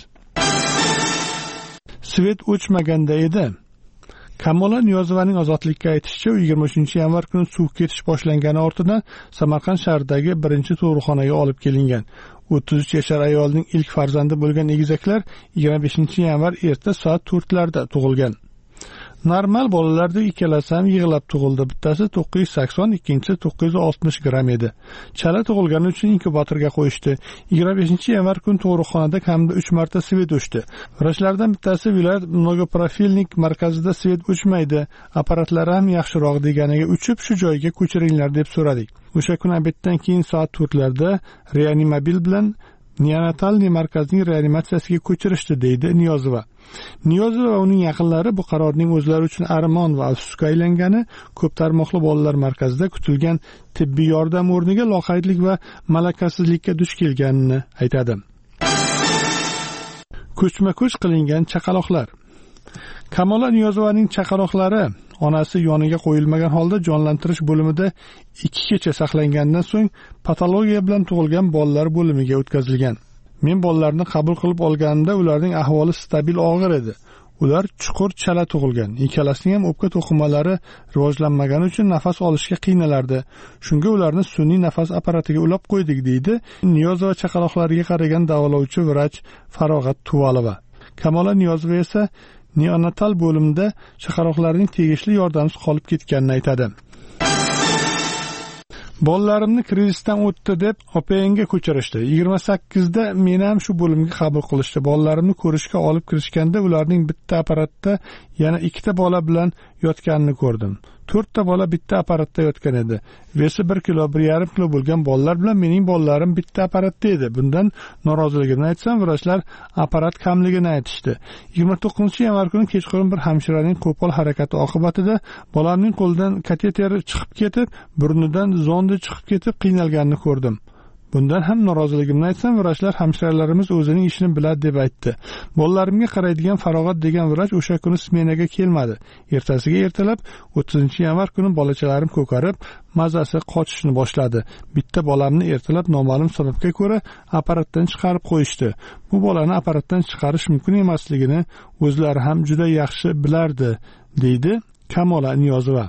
A: Svet o'chmaganda edi. Kamola Niyozovaning Ozodlikka aytishicha, 23 yanvar kuni suv ketish boshlangani ortidan Samarqand shahridagi birinchi tug'ruqxonaga olib kelingan. 33 yashar ayolning ilk farzandi bo'lgan egizaklar 25 yanvar erta soat 4 larda tug'ilgan. Normal bolalarda ikkalasi ham yig'lab tug'ildi. Bittasi 980, ikkinchisi 960 gram edi. Chala tug'ilgani uchun inkubatorga qo'yishdi. 25 yanvar kuni tug'ruqxonada kamida 3 marta svet o'chdi. Vrachlardan bittasi viloyat mnogoprofilnik markazida svet o'chmaydi, apparatlari ham yaxshiroq deganiga uchib shu joyga ko'chiringlar deb so'radik. O'sha kun obeddan keyin soat 4 larda reanimobil bilan neonatal markazining reanimatsiyasiga ko'chirishdi, deydi Niyozova. Niyozova va uning yaqinlari bu qarorning o'zlari uchun armon va afsusga aylangani, ko'p tarmoqli bolalar markazida kutilgan tibbiy yordam o'rniga loqaydlik va malakasizlikka duch kelganini aytadi. Ko'chma-ko'ch qilingan chaqaloqlar. Kamola Niyozovaning chaqaloqlari onasi yoniga qo'yilmagan holda jonlantirish bo'limida 2 kecha saqlangandan so'ng patologiya bilan tug'ilgan bolalar bo'limiga o'tkazilgan. Men bolalarni qabul qilib olganimda ularning ahvoli stabil og'ir edi. Ular chuqur chala tug'ilgan. Ikkalasining ham o'pka to'qimalari rivojlanmagani uchun nafas olishga qiynalardi. Shunga ularni sun'iy nafas apparatiga ulab qo'ydik, deydi Niyozova chaqaloqlariga qaragan davolovchi vrach Farog'at Tuvalova. Kamola Niyozova esa neonatal bo'limda chaqaloqlarning tegishli yordamsiz qolib ketganini aytadi. Bolalarimni krizisdan o'tdi deb OPNga ko'chirishdi. 28da meni ham shu bo'limga qabul qilishdi. Bolalarimni ko'rishga olib kirishganda ularning bitta apparatda yana 2 bola bilan yotganini ko'rdim. 4 bola bitta apparatda yotgan edi. Vesi 1 kilo, 1,5 kilo bo'lgan bolalar bilan mening bolalarim bitta apparatda edi. Bundan noroziligimni aytsam, vrachlar apparat kamligini aytishdi. 29-yanvar kuni kechqurun bir hamshiraning qo'pol harakati oqibatida bolamning qo'lidan kateter chiqib ketib, burnidan zondi chiqib ketib qiynalganini ko'rdim. Bundan ham noroziligimni aytsam, vrachlar hamshiralarimiz o'zining ishini biladi deb aytdi. Bolalarimga qaraydigan Farog'at degan vrach o'sha kuni smenaga kelmadi. Ertasiga ertalab 30-yanvar kuni bolachalarim ko'karib, mazasi qochishni boshladi. Bitta bolamni ertalab noma'lum sababga ko'ra apparatdan chiqarib qo'yishdi. Bu bolani apparatdan chiqarish mumkin emasligini o'zlari ham juda yaxshi bilardi, deydi Kamola Niyozova.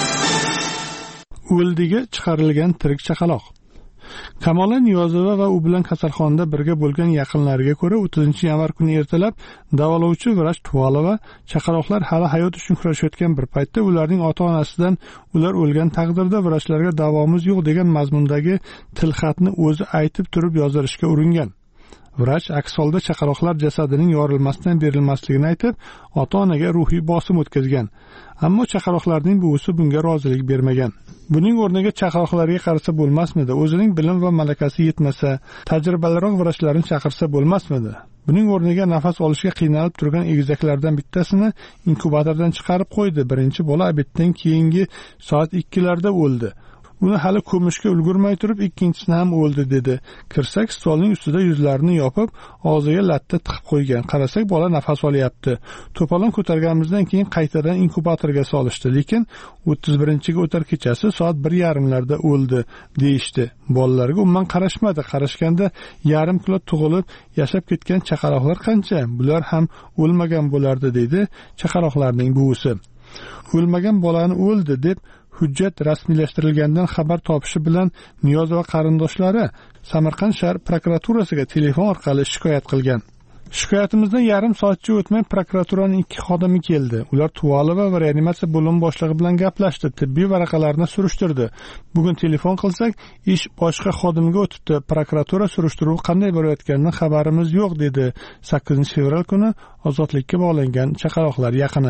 A: O'ldiga chiqarilgan tirik chaqaloq. Kamola Niyozova va u bilan kasalxonada birga bo'lgan yaqinlariga ko'ra 30-yanvar kuni ertalab davolovchi vrach Tuvalova chaqaloqlar hali hayot uchun kurashayotgan bir paytda ularning ota-onasidan ular o'lgan taqdirda vrachlarga davomiz yo'q degan mazmundagi tilxatni o'zi aytib turib yozdirishga uringan. Vrach aks holda chaqaloqlar jasadining yorilmasdan berilmasligini aytib, ota-onaga ruhiy bosim o'tkazgan. Ammo chaqaloqlarning buvisi bunga rozilik bermagan. Buning o'rniga chaqaloqlarga qarasa bo'lmasmidi? O'zining bilim va malakasi yetmasa, tajribaliroq vrachlarni chaqirsa bo'lmasmidi? Buning o'rniga nafas olishga qiynalib turgan egizaklardan bittasini inkubatordan chiqarib qo'ydi. Birinchi bola obeddan keyingi soat 2larda o'ldi. Uni hali ko'mishga ulgurmay turib ikkinchisini ham o'ldi, dedi. Kirsak, stolning ustida yuzlarini yopib, og'ziga latta tiqib qo'ygan. Qarasak, bola nafas olyapti. To'polon ko'targanimizdan keyin qaytadan inkubatorga solishdi, lekin 31-ga o'tar kechasi soat 1:30larda o'ldi, deyishdi. Bolalarga umuman qarashmadi. Qarashganda 1,5 kilo tug'ilib, yashab ketgan chaqaloqlar qancha? Bular ham o'lmagan bo'lardi, dedi chaqaloqlarning buvisi. O'lmagan bolani o'ldi deb hujjat rasmiylashtirilgandan xabar topishi bilan Niyozova qarindoshlari Samarqand shahar prokuraturasiga telefon orqali shikoyat qilgan. Shikoyatimizdan yarim soatcha o'tmay prokuraturaning 2 xodimi keldi. Ular Tuvalova va reanimatsiya bo'limi boshlig'i bilan gaplashdi, tibbiy varaqalarni surishtirdi. Bugun telefon qilsak, ish boshqa xodimga o'tibdi. Prokuratura surishtiruvi qanday borayotganidan xabarimiz yo'q, dedi 8-fevral kuni ozodlikka bog'langan chaqaloqlar yaqini.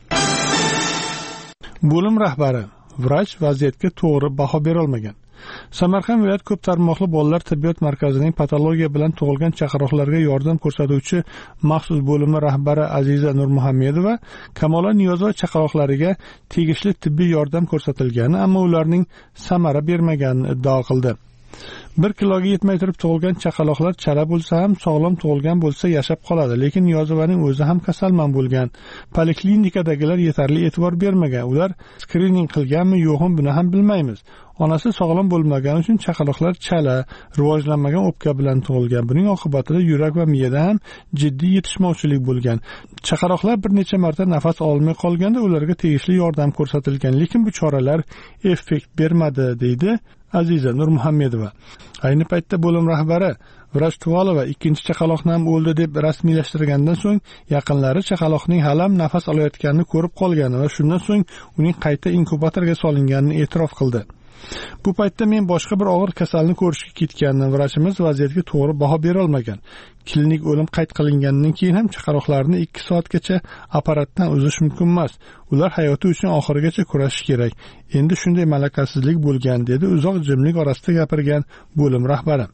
A: Bo'lim rahbari vrach vaziyatga to'g'ri baho bera olmagan. Samarqand viloyat ko'p tarmoqli bolalar tibbiyot markazining patologiya bilan tug'ilgan chaqaloqlarga yordam ko'rsatuvchi maxsus bo'limi rahbari Aziza Nurmuhammedova Kamola Niyozova chaqaloqlariga tegishli tibbiy yordam ko'rsatilgani, ammo ularning samara bermaganini iddao qildi. 1 kiloga yetmay turib tug'ilgan chaqaloqlar chala bo'lsa ham, sog'lom tug'ilgan bo'lsa yashab qoladi, lekin Niyozovaning o'zi ham kasalmand bo'lgan. Poliklinikadagilar yetarli e'tibor bermagan. Ular skrining qilganmi, yo'qmi, buni ham bilmaymiz. Onasi sog'lom bo'lmagani uchun chaqaloqlar chala, rivojlanmagan o'pka bilan tug'ilgan. Buning oqibatida yurak va miyada ham jiddiy yetishmovchilik bo'lgan. Chaqaloqlar bir necha marta nafas olmay qolganda ularga tegishli yordam ko'rsatilgan, lekin bu choralar effekt bermadi, deydi Aziza Nurmuhammedova. Ayni paytda bo'lim rahbari vrach Tuvalova ikkinchi chaqaloqni ham o'ldi deb rasmiylashtirgandan so'ng yaqinlari chaqaloqning hali nafas olayotganini ko'rib qolgani va shundan so'ng uning qayta inkubatorga solinganini e'tirof qildi. Bu paytda men boshqa bir og'ir kasalni ko'rishga ketgandim. Vrachimiz vaziyatga to'g'ri baho bera olmagan. Klinik o'lim qayd qilingandan keyin ham chaqaloqlarni 2 soatgacha apparatdan uzish mumkin emas. Ular hayoti uchun oxirigacha kurashish kerak. Endi shunday malakasizlik bo'lgan, dedi uzoq jimlik orasida gapirgan bo'lim rahbari.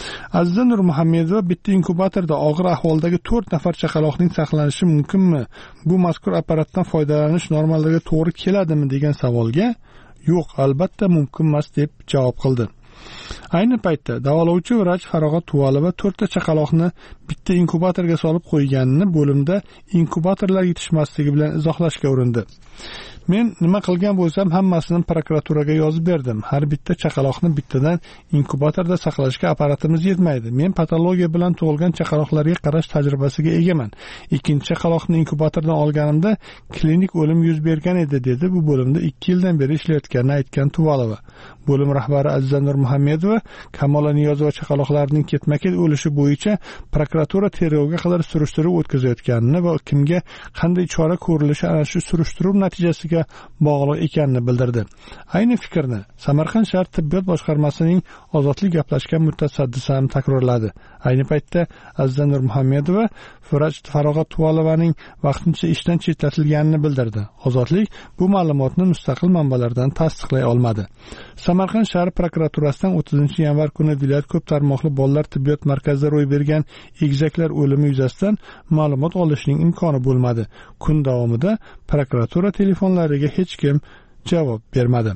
A: Aziza Nurmuhammedova bitta inkubatorda og'ir ahvoldagi 4 nafar chaqaloqning saqlanishi mumkinmi? Bu mazkur apparatdan foydalanish normalarga to'g'ri keladimi degan savolga yo'q, albatta mumkin emas deb javob qildi. Ayni paytda davolovchi vrach Farog'at Tuvalova 4 ta chaqaloqni bitta inkubatorga solib qo'yganini bo'limda inkubatorlar yetishmasligi bilan izohlashga urindi. Men nima qilgan bo'lsam, hammasini prokuraturaga yozib berdim. Har bitta chaqaloqni bittadan inkubatorda saqlashga apparatimiz yetmaydi. Men patologiya bilan tug'ilgan chaqaloqlarga qarash tajribasiga egaman. Ikkinchi chaqaloqni inkubatordan olganimda klinik o'lim yuz bergan edi, dedi bu bo'limda 2 yildan beri ishlayotganini aytgan Tuvalova. Bo'lim rahbari Aziza Nurmuhammedova Kamola Niyozova chaqaloqlarning ketma-ket o'lishi bo'yicha prokuratura tergovga qadar surishtiruv o'tkazayotganini va kimga qanday chora ko'rilishi ana shu surishtiruv natijasiga bog'liq ekanini bildirdi. Ayni fikrni Samarqand shahar tibbiyot boshqarmasining Ozodlik gaplashgan mutasaddisi ham takrorladi. Ayni paytda Aziza Nurmuhammedova vrach Farog'at Tuvalovaning vaqtincha ishdan chetlatilganini bildirdi. Ozodlik bu ma'lumotni mustaqil manbalardan tasdiqlay olmadi. Samarqand shahar prokuraturasidan 30-yanvar kuni viloyat ko'p tarmoqli bolalar tibbiyot markazida ro'y bergan egizaklar o'limi yuzasidan ma'lumot olishning imkoni bo'lmadi. Kun davomida prokuratura telefonlariga hech kim javob bermadi.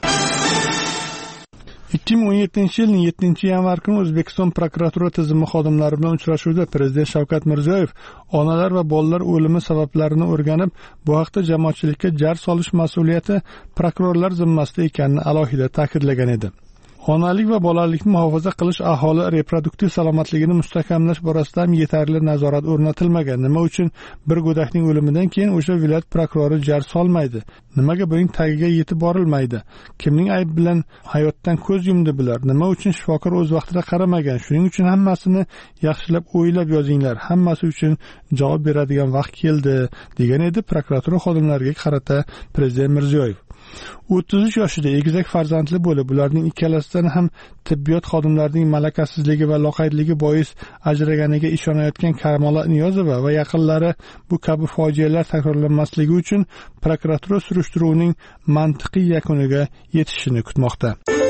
A: 2017-yilning 7-yanvar kuni O'zbekiston prokuratura tizimi xodimlari bilan uchrashuvda Prezident Shavkat Mirziyoyev onalar va bolalar o'limi sabablarini o'rganib, bu haqda jamoatchilikka jar solish mas'uliyati prokurorlar zimmasida ekanini alohida ta'kidlagan edi. Onalik va bolalikni muhofaza qilish, aholi reproduktiv salomatligini mustahkamlash borasida ham yetarli nazorat o'rnatilmagan. Nima uchun bir go'dakning o'limidan keyin o'sha viloyat prokurori jar solmaydi? Nimaga buning tagiga yetib borilmaydi? Kimning ayb bilan hayotdan ko'z yumdi bular? Nima uchun shifokor o'z vaqtida qaramagan? Shuning uchun hammasini yaxshilab o'ylab yozinglar. Hammasi uchun javob beradigan vaqt keldi, degan edi prokuratura xodimlariga qarata Prezident Mirziyoyev. 33 yoshida egizak farzandli bo'lib, ularning ikkalasidan ham tibbiyot xodimlarining malakasizligi va loqaydligi bois ajraganiga ishonayotgan Kamola Niyozova va yaqinlari bu kabi fojialar takrorlanmasligi uchun prokuratura surishtiruvining mantiqiy yakuniga yetishini kutmoqda.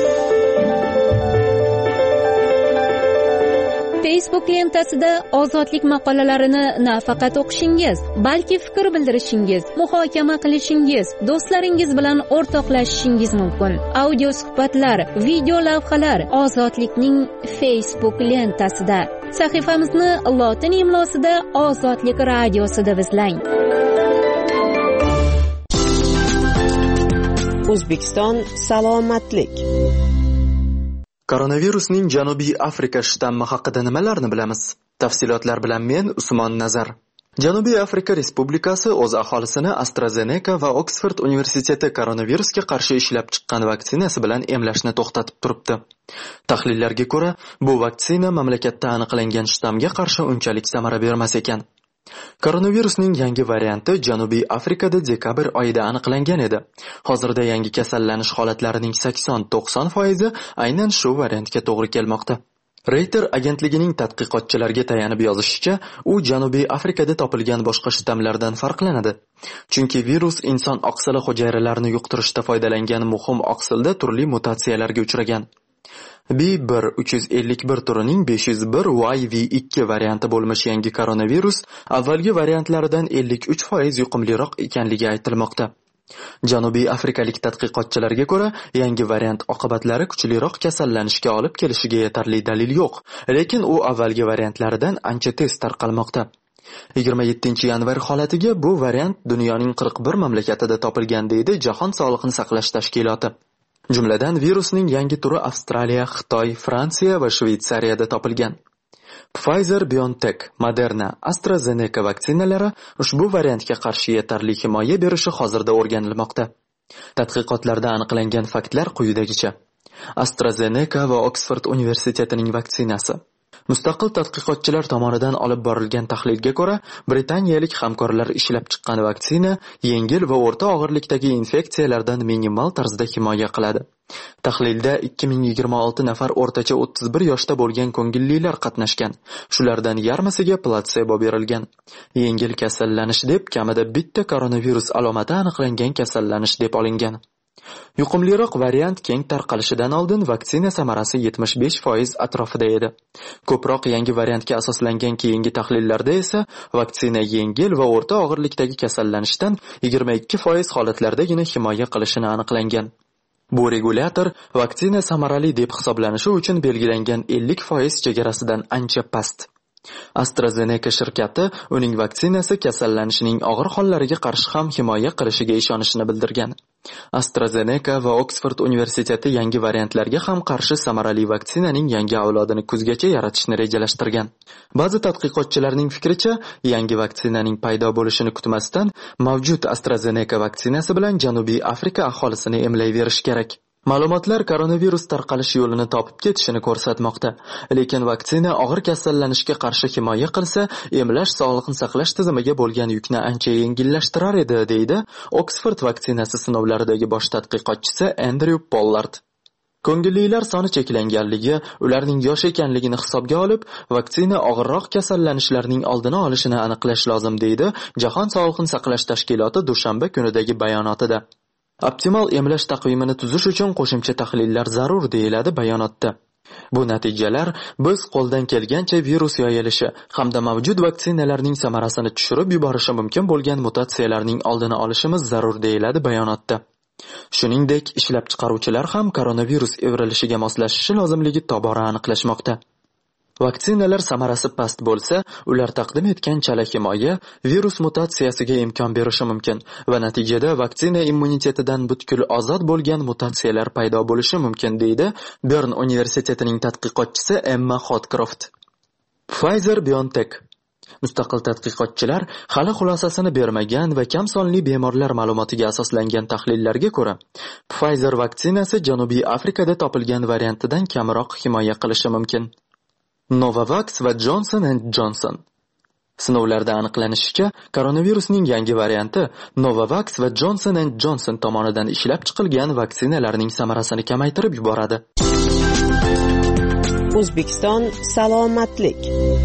B: Facebook lentasida ozodlik maqolalarini nafaqat o'qishingiz, balki fikr bildirishingiz, muhokama qilishingiz, do'stlaringiz bilan o'rtoqlashishingiz mumkin. Audio suhbatlar, video lavhalar Ozodlikning Facebook lentasida. Sahifamizni lotin imlosida Ozodlik radiosida izlang.
C: O'zbekiston salomatlik.
I: Koronavirusning Janubiy Afrika shtammi haqida nimalarni bilamiz? Tafsilotlar bilan men Usmon Nazar. Janubiy Afrika Respublikasi o'z aholisini AstraZeneca va Oxford universiteti koronavirusga qarshi ishlab chiqqan vaksinasi bilan emlashni to'xtatib turibdi. Tahlillarga ko'ra, bu vaksina mamlakatda aniqlangan shtamga qarshi unchalik samara bermas ekan. Koronavirusning yangi varianti Janubiy Afrikada dekabr oyida aniqlangan edi. Hozirda yangi kasallanish holatlarining 80-90% aynan shu variantga to'g'ri kelmoqda. Reuters agentligining tadqiqotchilarga tayanib yozishicha, u Janubiy Afrikada topilgan boshqa shtammlardan farqlanadi. Chunki virus inson oqsili hujayralarini yuqtirishda foydalangan muhim oqsilda turli mutatsiyalarga uchragan. B1351 turining 501YV2 varianti bo'lmish yangi koronavirus avvalgi variantlaridan 53% yuqumliroq ekanligi aytilmoqda. Janubiy afrikalik tadqiqotchilarga ko'ra, yangi variant oqibatlari kuchliroq kasallanishga olib kelishiga yetarli dalil yo'q, lekin u avvalgi variantlaridan ancha tez tarqalmoqda. 27-yanvar holatiga bu variant dunyoning 41 mamlakatida topilgan, deydi Jahon Sog'liqni saqlash tashkiloti. Jumladan virusning yangi turi Avstraliya, Xitoy, Fransiya va Shveysariyada topilgan. Pfizer-BioNTech, Moderna, AstraZeneca vaksinalari ushbu variantga qarshi yetarli himoya berishi hozirda o'rganilmoqda. Tadqiqotlarda aniqlangan faktlar quyidagicha. AstraZeneca va Oxford universitetining vaksinasi. Mustaqil tadqiqotchilar tomonidan olib borilgan tahlilga ko'ra, britaniyalik hamkorlar ishlab chiqqan vaksina yengil va o'rta og'irlikdagi infeksiyalardan minimal tarzda himoya qiladi. Tahlilda 2026 nafar o'rtacha 31 yoshda bo'lgan ko'ngillilar qatnashgan. Shulardan yarmisiga platsebo berilgan. Yengil kasallanish deb kamida bitta koronavirus alomati aniqlangan kasallanish deb olingan. Yuqumliroq variant keng tarqalishidan oldin vaksina samarasi 75% atrofida edi. Ko'proq yangi variantga asoslangan keyingi tahlillarda esa vaksina yengil va o'rta og'irlikdagi kasallanishdan 22% holatlardagina himoya qilishini aniqlangan. Bu regulyator vaksina samarali deb hisoblanishi uchun belgilangan 50% chegarasidan ancha past. AstraZeneca shirkati uning vaksinasi kasallanishning og'ir hollariga qarshi ham himoya qilishiga ishonishini bildirgan. AstraZeneca va Oxford universiteti yangi variantlarga ham qarshi samarali vaksinaning yangi avlodini kuzgacha yaratishni rejalashtirgan. Ba'zi tadqiqotchilarning fikricha, yangi vaksinaning paydo bo'lishini kutmasdan mavjud AstraZeneca vaksinasi bilan Janubiy Afrika aholisini emlayverish kerak. Ma'lumotlar koronavirus tarqalish yo'lini topib ketishini ko'rsatmoqda. Lekin vaksina og'ir kasallanishga qarshi himoya qilsa, emlash sog'liqni saqlash tizimiga bo'lgan yukni ancha yengillashtirar edi, deydi Oxford vaksinasi sinovlaridagi bosh tadqiqotchisi Andrew Pollard. Ko'ngillilar soni cheklanganligi, ularning yosh ekanligini hisobga olib, vaksina og'irroq kasallanishlarning oldini olishini aniqlash lozim, deydi Jahon sog'liqni saqlash tashkiloti dushanba kunidagi bayonotida. Optimal emlash taqvimini tuzish uchun qo'shimcha tahlillar zarur, deyiladi bayonotda. Bu natijalar biz qo'ldan kelgancha virus yoyilishi hamda mavjud vaksinalarning samarasini tushirib yuborishi mumkin bo'lgan mutatsiyalarning oldini olishimiz zarur, deyiladi bayonotda. Shuningdek, ishlab chiqaruvchilar ham koronavirus evrilishiga moslashishi lozimligi tobora aniqlashmoqda. Vaksinalar samarasi past bo'lsa, ular taqdim etgan chala himoya virus mutatsiyasiga imkon berishi mumkin va natijada vaksina immunitetidan butkul ozod bo'lgan mutatsiyalar paydo bo'lishi mumkin, deydi Bern universitetining tadqiqotchisi Emma Hotcroft. Pfizer-BioNTech mustaqil tadqiqotchilar hali xulosasini bermagan va kam sonli bemorlar ma'lumotiga asoslangan tahlillarga ko'ra, Pfizer vaksinasi Janubiy Afrikada topilgan variantidan kamroq himoya qilishi mumkin. Novavax va Johnson & Johnson. Sinovlarda aniqlanishicha, koronavirusning yangi varianti Novavax va Johnson & Johnson tomonidan ishlab chiqilgan vaksinalarning samarasini kamaytirib yuboradi.
C: O'zbekiston salomatlik.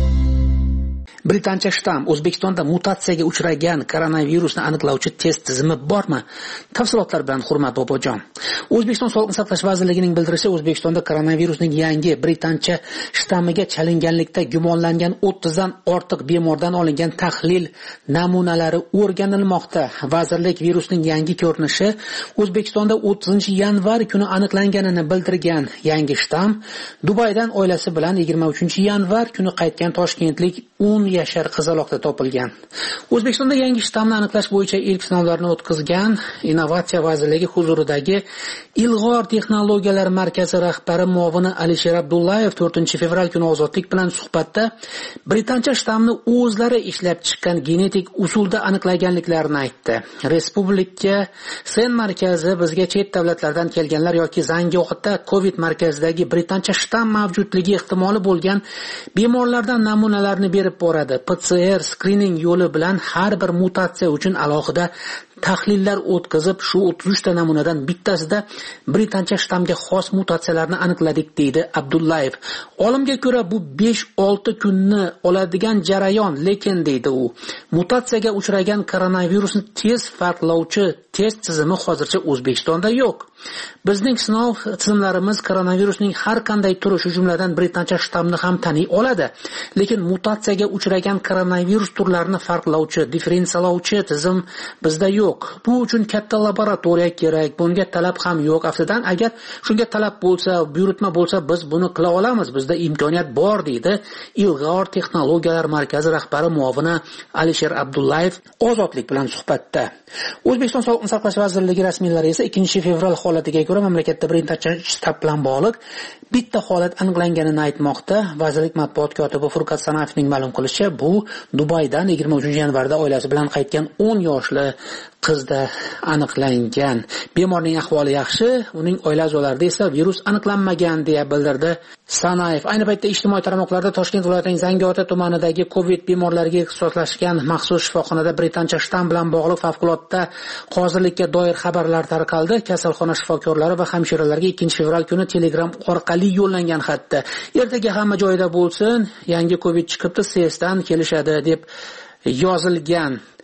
O: Britancha shtamm O'zbekistonda mutatsiyaga uchragan koronavirusni aniqlovchi test tizimi bormi? Tafsilotlar bilan Hurmat Bobojon. O'zbekiston Sog'liqni saqlash vazirligining bildirishicha, O'zbekistonda koronavirusning yangi Britancha shtammiga chalinganlikda gumonlangan 30 dan ortiq bemordan olingan tahlil namunalari o'rganilmoqda. Vazirlik virusning yangi ko'rinishi O'zbekistonda 30-yanvar kuni aniqlanganini bildirgan. Yangi shtamm Dubaydan oilasi bilan 23-yanvar kuni qaytgan toshkentlik 10 yashar qizaloqda topilgan. O'zbekistonda yangi shtammni aniqlash bo'yicha ilk sinovlarni o'tkazgan Innovatsiya vazirligi huzuridagi Ilg'or texnologiyalar markazi rahbari muovini Alisher Abdullayev 4-fevral kuni Ozodlik bilan suhbatda Britancha shtammni o'zlari ishlab chiqqan genetik usulda aniqlaganliklarini aytdi. Respublika Sen markazi bizga chet davlatlardan kelganlar yoki Zangiota Covid markazidagi Britancha shtamm mavjudligi ehtimoli bo'lgan bemorlardan namunalarni berib boradi. PCR screening yo'li bilan har bir mutatsiya uchun alohida tahlillar o'tkazib, shu 33 ta namunadan bittasida Britancha shtammga xos mutatsiyalarni aniqladik, deydi Abdullayev. Olimga ko'ra bu 5-6 kunni oladigan jarayon, lekin deydi u, mutatsiyaga uchragan koronavirusni tez farqlovchi test tizimi hozircha O'zbekistonda yo'q. Bizning sinov tizimlarimiz koronavirusning har qanday turi, shu jumladan Britancha shtammni ham taniy oladi, lekin mutatsiyaga uchragan koronavirus turlarini farqlovchi, differensiyalovchi tizim bizda yo'q. Bu uchun katta laboratoriya kerak, bunga talab ham yo'q. Aftidan, agar shunga talab bo'lsa, buyurtma bo'lsa, biz buni qila olamiz. Bizda imkoniyat bor, deydi Ilg'or texnologiyalar markazi rahbari muovini Alisher Abdullayev Ozodlik bilan suhbatda. O'zbekiston Sog'liqni saqlash vazirligi rasmiylari esa 2-fevral holatiga ko'ra mamlakatda Britancha shtamm bilan bog'liq bitta holat aniqlanganini aytmoqda. Vazirlik matbuot kotibi Furqat Sanafning ma'lum qilishicha, bu Dubaydan 23-yanvarda oilasi bilan qaytgan 10 yoshli qizda aniqlangan. Bemorning ahvoli yaxshi, uning oila a'zolarida esa virus aniqlanmagan, deya bildirdi Sanayev. Ayni paytda ijtimoiy tarmoqlarda Toshkent viloyatining Zangiota tumanidagi Covid bemorlariga ixtisoslashgan maxsus shifoxonada Britancha shtamm bilan bog'liq favqulodda hozirlikka doir xabarlar tarqaldi. Kasalxona shifokorlari va hamshiralarga 2-fevral kuni Telegram orqali yo'llangan xatda ertaga hamma joyida bo'lsin, yangi Covid chiqibdi, SESdan kelishadi deb yozilgan.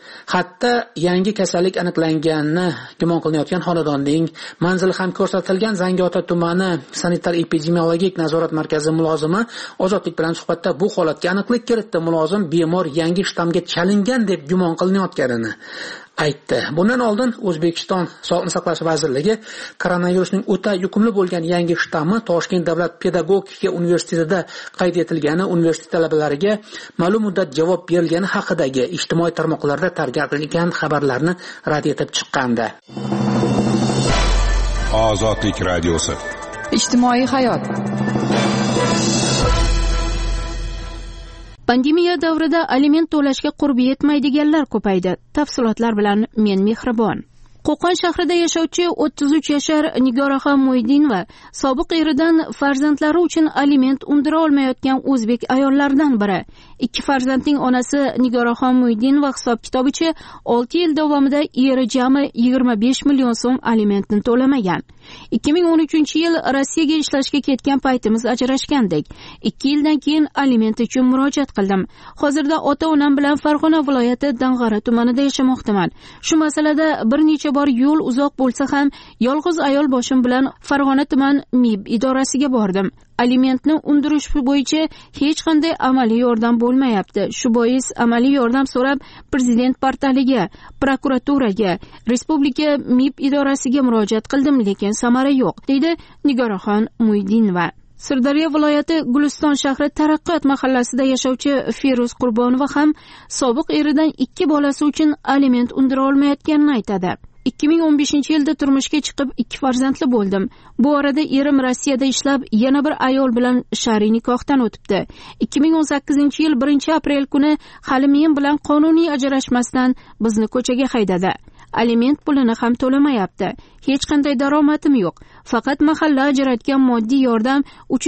O: Hatto yangi kasallik aniqlanganini gumon qilinayotgan xonadonning manzili ham ko'rsatilgan. Zangiota tumani sanitar epidemiologik nazorat markazi mulozimi Ozodlik bilan suhbatda bu holatga aniqlik kiritdi. Mulozim bemor yangi shtammga chalingan deb gumon qilinayotganini aytdi. Bundan oldin O'zbekiston Sog'liqni saqlash vazirligi koronavirusning o'ta yuqumli bo'lgan yangi shtammi Toshkent davlat pedagogika universitetida qayd etilgani, universitet talabalariga ma'lum muddat javob berilgani haqidagi ijtimoiy tarmoqlarda tarqatilgan xabarlarni rad etib chiqqandi.
G: Ozodlik radiosi.
D: Ijtimoiy hayot.
B: Pandemiya davrida aliment to'lashga qurbi yetmaydiganlar ko'paydi. Tafsilotlar bilan men Mehribon. Qo'qon shahrida yashovchi 33 yashar Nigoraxon Muidinova sobiq eridan farzandlari uchun aliment undira olmayotgan o'zbek ayollaridan biri. Ikki farzandning onasi Nigoraxon Muidinova hisob-kitobicha 6 yil davomida eri jami 25 million so'm alimentni to'lamagan. 2013-yil Rossiyaga ishlashga ketgan paytimiz ajrashgandik. 2 yildan keyin aliment uchun murojaat qildim. Hozirda ota-onam bilan Farg'ona viloyati Dang'ara tumanida yashamoqdaman. Shu masalada bir necha bor yo'l uzoq bo'lsa ham yolg'iz ayol boshim bilan Farg'ona tuman MIB idorasiga bordim. Alimentni undirish bo'yicha hech qanday amaliy yordam bo'lmayapti. Shu bois amaliy yordam so'rab prezident portaliga, prokuraturaga, respublika MIB idorasiga murojaat qildim, lekin samara yo'q, deydi Nigoraxon Muidinova. Sirdaryo viloyati Guliston shahri Taraqqiyot mahallasida yashovchi Feruz Qurbonova ham sobiq eridan 2 bolasi uchun aliment undira olmayotganini aytadi. 2015-yilda turmushga chiqib 2 farzandli bo'ldim. Bu orada erim Rossiyada ishlab, yana bir ayol bilan shar'iy nikohdan o'tibdi. 2018-yil 1-aprel kuni hali men bilan qonuniy ajrashmasdan bizni ko'chaga haydadi. Aliment pulini ham to'lamayapti. Hech qanday daromadim yo'q. Faqat mahalla ajratgan moddiy yordam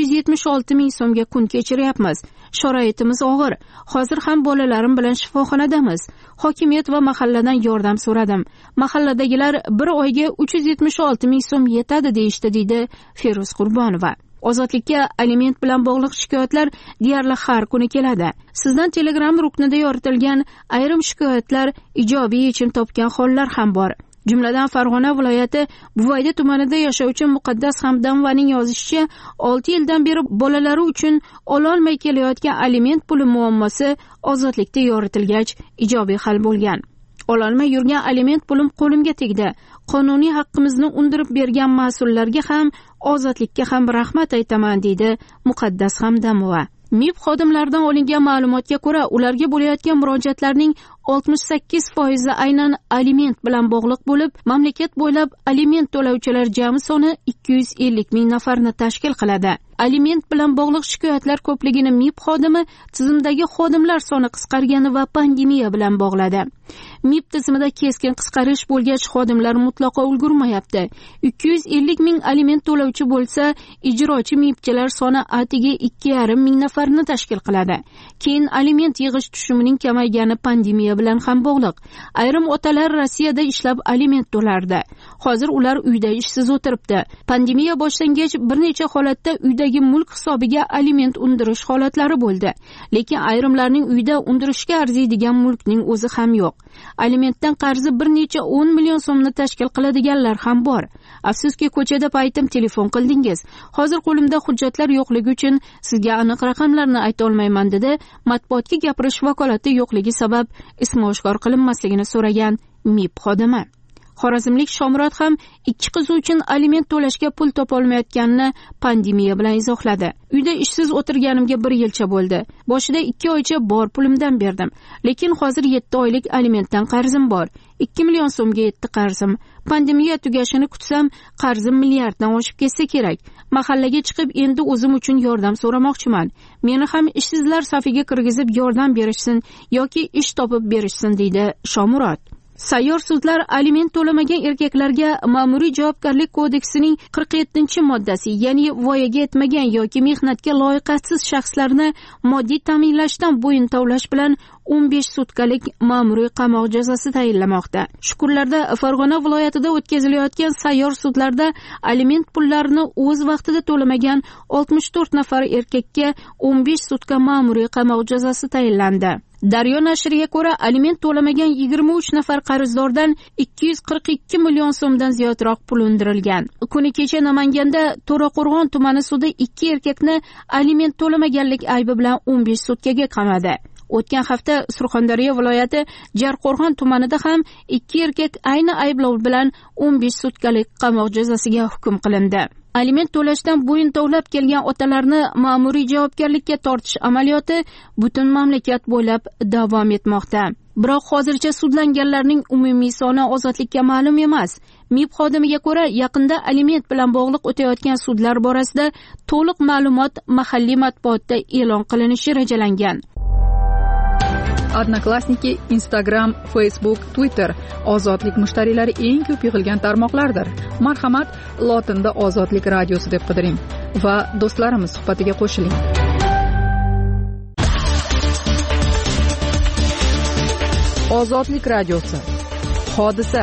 B: 376 ming so'mga kun kechiryapmiz. Sharoitimiz og'ir. Hozir ham bolalarim bilan shifoxonadamiz. Hokimiyat va mahalladan yordam so'radim. Mahalladagilar bir oyga 376 ming so'm yetadi deyishdi, deydi Feruz Qurbonova. Ozodlikka aliment bilan bog'liq shikoyatlar deyarli har kuni keladi. Sizdan Telegram ruknida yoritilgan ayrim shikoyatlar ijobiy yechim topgan hollar ham bor. Jumladan Farg'ona viloyati Buvayda tumanida yashovchi Muqaddas Hamdamovaning yozishicha, 6 yildan beri bolalari uchun ololmay kelayotgan aliment puli muammosi ozodlikda yoritilgach ijobiy hal bo'lgan. Ololmay yurgan aliment pulim qo'limga tegdi. Qonuniy haqqimizni undirib bergan mas'ullarga ham, ozodlikka ham rahmat aytaman, deydi Muqaddas Hamdamova. MIB xodimlaridan olingan ma'lumotga ko'ra, ularga bo'layotgan murojaatlarning 68% aynan aliment bilan bog'liq bo'lib, mamlakat bo'ylab aliment to'lovchilar jami soni 250 ming nafarni tashkil qiladi. Aliment bilan bog'liq shikoyatlar ko'pligini MIB xodimi tizimdagi xodimlar soni qisqargani va pandemiya bilan bog'ladi. MIB tizimida keskin qisqarish bo'lgach, xodimlar mutlaqo ulgurmayapti. 250 ming aliment to'lovchi bo'lsa, ijrochi MIBchilar soni atiga 2,5 ming nafarni tashkil qiladi. Keyin aliment yig'ish tushumining kamaygani pandemiya bilan ham bog'liq. Ayrim otalar Rossiyada ishlab aliment to'lardi. Hozir ular uyda ishsiz o'tiribdi. Pandemiya boshlangach bir necha holatda uydagi mulk hisobiga aliment undirish holatlari bo'ldi. Lekin ayrimlarning uyda undirishga arziydigan mulkning o'zi ham yo'q. Alimentdan qarzi bir necha 10 million so'mni tashkil qiladiganlar ham bor. Afsuski, ko'chada paytim telefon qildingiz. Hozir qo'limda hujjatlar yo'qligi uchun sizga aniq raqamlarni ayta olmayman, dedi. Matbuotga gapirish vakolati yo'qligi sabab ismi oshkor qilinmasligini so'ragan MIB xodimi. Xorazmlik Shomurod ham 2 qizi uchun aliment to'lashga pul topa olmayotganini pandemiya bilan izohladi. Uyda ishsiz o'tirganimga 1 yilcha bo'ldi. Boshida 2 oycha bor pulimdan berdim. Lekin hozir 7 oylik alimentdan qarzim bor. 2 million so'mga yetdi qarzim. Pandemiya tugashini kutsam, qarzim milliarddan oshib ketsa kerak. Mahallaga chiqib endi o'zim uchun yordam so'ramoqchiman. Meni ham ishsizlar safiga kirgizib yordam berishsin yoki ish topib berishsin, deydi Shomurod. Sayyor sudlar aliment to'lamagan erkaklarga ma'muriy javobgarlik kodeksining 47-moddasi, ya'ni voyaga yetmagan yoki mehnatga loyiqatsiz shaxslarni moddiy ta'minlashdan bo'yin tovlash bilan 15 sutkalik ma'muriy qamoq jazosi tayinlamoqda. Shukurlarda Farg'ona viloyatida o'tkazilayotgan sayyor sudlarda aliment pullarini o'z vaqtida to'lamagan 64 nafar erkakka 15 sutka ma'muriy qamoq jazosi tayinlandi. Daryo nashriga ko'ra, aliment to'lamagan 23 nafar qarzdordan 242 million so'mdan ziyodroq pul undirilgan. Kuni kecha Namanganda To'raqo'rg'on tumani sudi 2 erkakni aliment to'lamaganlik aybi bilan 15 sutkaga qamadi. O'tgan hafta Surxondaryo viloyati Jarqo'rg'on tumanida ham 2 erkak ayni ayblov bilan 15 sutkalik qamoq jazosiga hukm qilindi. Aliment to'lashdan bo'yin tovlab kelgan otalarni ma'muriy javobgarlikka tortish amaliyoti butun mamlakat bo'ylab davom etmoqda. Biroq hozircha sudlanganlarning umumiy soni ozodlikka ma'lum emas. MIB xodimiga ko'ra, yaqinda aliment bilan bog'liq o'tayotgan sudlar borasida to'liq ma'lumot mahalliy matbuotda e'lon qilinishi rejalangan.
D: Odnoklassniki, Instagram, Facebook, Twitter ozodlik mushtariylari eng ko'p yig'ilgan tarmoqlardir. Marhamat, lotinda Ozodlik radiosi deb qidiring va do'stlarimiz suhbatiga qo'shiling. Ozodlik radiosi. Hodisa.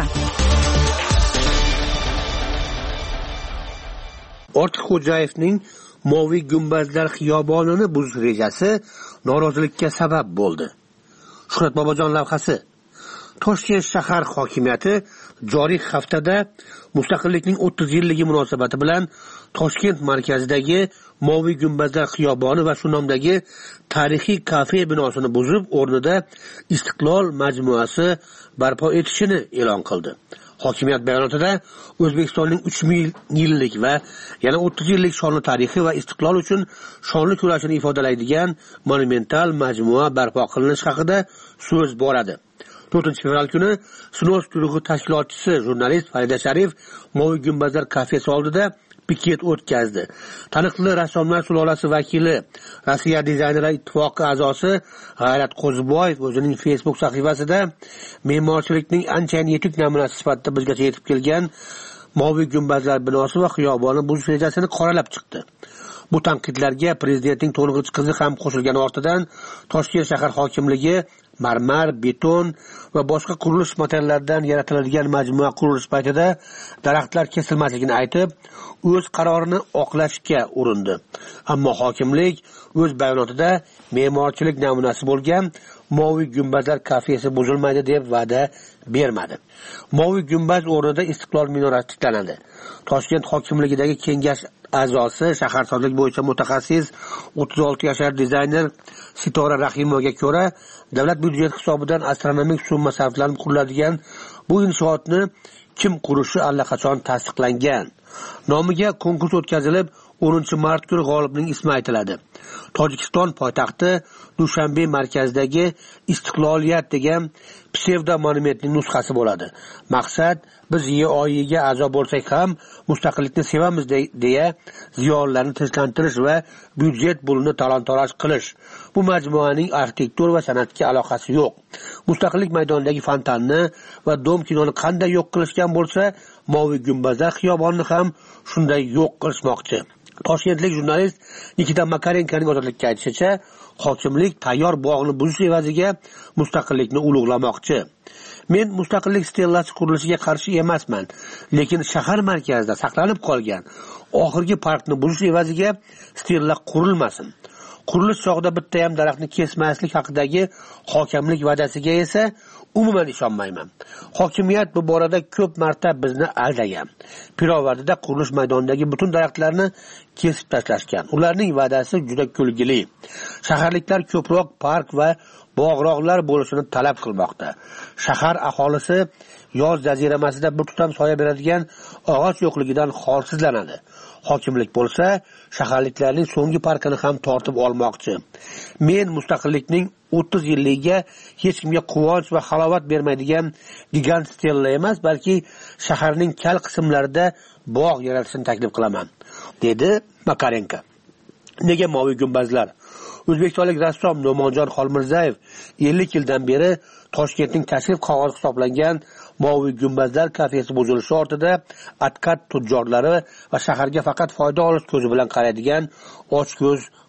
E: Ortiqxo'jayevning Moviy gumbazlar xiyobonini buzish rejasi norozilikka sabab bo'ldi. Shuhrat Bobojon lavhasi. Toshkent shahar hokimiyati joriy haftada mustaqillikning 30 yilligi munosabati bilan Toshkent markazidagi Moviy gumbazlar xiyoboni va shu nomdagi tarixiy kafe binosini buzib, o'rnida Istiqlol majmuasi barpo etishini e'lon qildi. Hokimiyat bayonotida O'zbekistonning 3000 yillik va yana 30 yillik shonli tarixi va istiqlol uchun shonli kurashini ifodalaydigan monumental majmua barpo qilinishi haqida so'z boradi. 4-fevral kuni Snos guruhi tashkilotchisi jurnalist Farida Sharif Moviy gumbazlar kafesi oldida piket o'tkazdi. Taniqli rassomlar sulolasi vakili, Rossiya dizaynerlar ittifoqi a'zosi G'ayrat Qo'ziboyev o'zining Facebook sahifasida me'morchilikning anchayin yetuk namunasi sifatida bizgacha yetib kelgan Moviy gumbazlar binosi va xiyoboni buzish rejasini qoralab chiqdi. Bu tanqidlarga prezidentning to'ng'ich qizi ham qo'shilgani ortidan Toshkent shahar hokimligi marmar, beton va boshqa qurilish materiallaridan yaratiladigan majmua qurilish paytida daraxtlar kesilmasligini aytib, o'z qarorini oqlashga urindi. Ammo hokimlik o'z bayonotida me'morchilik namunasi bo'lgan Moviy gumbazlar kafesi buzilmaydi deb va'da bermadi. Moviy gumbaz o'rnida Istiqlol minorasi tiklanadi. Toshkent hokimligidagi kengash a'zosi, shaharsozlik bo'yicha mutaxassis 36 yashar dizayner Sitora Rahimovga ko'ra, davlat byudjeti hisobidan astronomik summa sarflanib quriladigan bu inshootni kim qurishi allaqachon tasdiqlangan. Nomiga konkurs o'tkazilib, 10-mart kuni g'olibning ismi aytiladi. Tojikiston poytaxti Dushanbe markazidagi Istiqloliyat degan psevdo monumentning nusxasi bo'ladi. Maqsad biz YOIga a'zo bo'lsak ham mustaqillikni sevamiz deya ziyolilarni tinchlantirish va byudjet pulini talon-taroj qilish. Bu majmuaning arxitektur va san'atga aloqasi yo'q. Mustaqillik maydonidagi fontanni va Dom kinoni qanday yo'q qilishgan bo'lsa, Moviy gumbazlar xiyobonini ham shunday yo'q qilishmoqchi. Toshkentlik jurnalist Nikita Makarenkoning ozodlikka aytishicha, hokimlik tayyor bog'ni buzish evaziga mustaqillikni ulug'lamoqchi. Men mustaqillik stellasi qurilishiga qarshi emasman, lekin shahar markazida saqlanib qolgan oxirgi parkni buzish evaziga stella qurilmasin. Qurilish chog'ida bitta ham daraxtni kesmaslik haqidagi hokimlik va'dasiga esa umuman ishonmayman. Hokimiyat bu borada ko'p marta bizni aldagan. Pirovardida qurilish maydonidagi butun daraxtlarni kesib tashlashgan. Ularning va'dasi juda kulgili. Shaharliklar ko'proq park va bog'roqlar bo'lishini talab qilmoqda. Shahar aholisi yoz jaziramasida bir tutam soya beradigan og'och yo'qligidan holsizlanadi. Hokimlik bo'lsa, shaharliklarning so'nggi parkini ham tortib olmoqchi. Men mustaqillikning 30 yilligiga hech kimga quvonch va halovat bermaydigan gigant stella emas, balki shaharning kal qismlarida bog' yaratishni taklif qilaman, dedi Makarenko. Nega Moviy gumbazlar? O'zbekistonlik rassom No'monjon Xolmirzayev 50 yildan beri Toshkentning tashrif qog'ozi hisoblangan Moviy gumbazlar kafesi buzilishi ortida atkat tujjorlari va shaharga faqat foyda olish ko'zi bilan qaraydigan ochko'z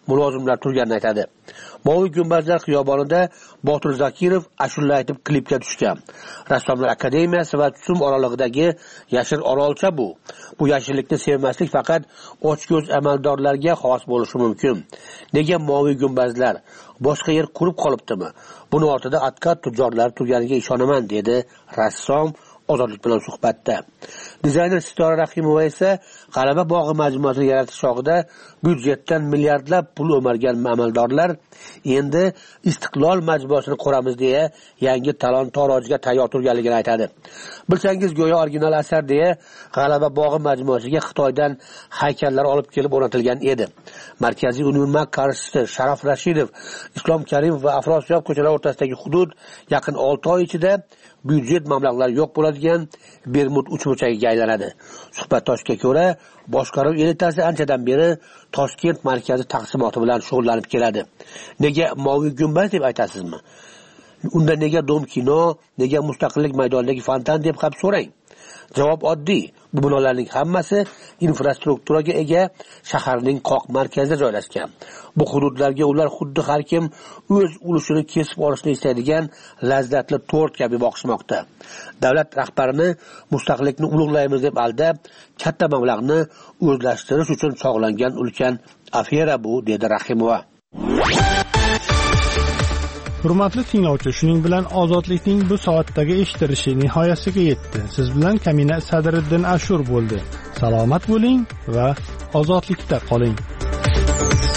E: mulozimlar turganini aytadi. Moviy gumbazlar xiyobonida Botir Zakirov ashula aytib klipga tushgan. Rassomlar akademiyasi va Tusum oralig'idagi yashil orolcha bu. Bu yashillikni sevmaslik faqat ochko'z amaldorlarga xos bo'lishi mumkin. Nega moviy gumbazlar boshqa yer qurib qolibdimi? Buni ortida atkat tujjorlar turganiga ishonaman, dedi rassom Ozodlik bilan suhbatda. Dizayner Sitora Rahimova esa G'alaba bog'i majmuasini yaratish chog'ida byudjetdan milliardlab pul o'margan amaldorlar endi Istiqlol majmuasini quramiz deya yangi talon-torojga tayyor turganligini aytadi. Bilsangiz go'yo original asar deya G'alaba bog'i majmuasiga Xitoydan haykallar olib kelib o'rnatilgan edi. Markaziy Union qarshisi Sharof Rashidov, Islom Karimov va Afrosiyob ko'chalari o'rtasidagi hudud yaqin 6 oy ichida byudjet mablag'lari yo'q bo'ladigan Bermud uchburchagiga aylanadi. Suhbatdoshga ko'ra, boshqaruv elitasi anchadan beri Toshkent markazi taqsimoti bilan shug'ullanib keladi. Nega Moviy gumbaz deb aytasizmi? Unda nega Dom kino, nega Mustaqillik maydonidagi fontan deb ham so'rang. Javob oddiy. Bu binolarning hammasi infrastrukturaga ega shaharning qoq markazida joylashgan. Bu hududlarga ular xuddi har kim o'z ulushini kesib olishni istaydigan lazzatli tort kabi boqishmoqda. Davlat rahbarini mustaqillikni ulug'laymiz deb aldab, katta mablag'ni o'zlashtirish uchun sog'langan ulkan afera bu, dedi Rahimova.
A: Hurmatli tinglovchi, shuning bilan Ozodlikning bu soatdagi eshitilishi nihoyasiga yetdi. Siz bilan Kamina Sadriddin Ashur bo'ldi. Salomat bo'ling va ozodlikda qoling.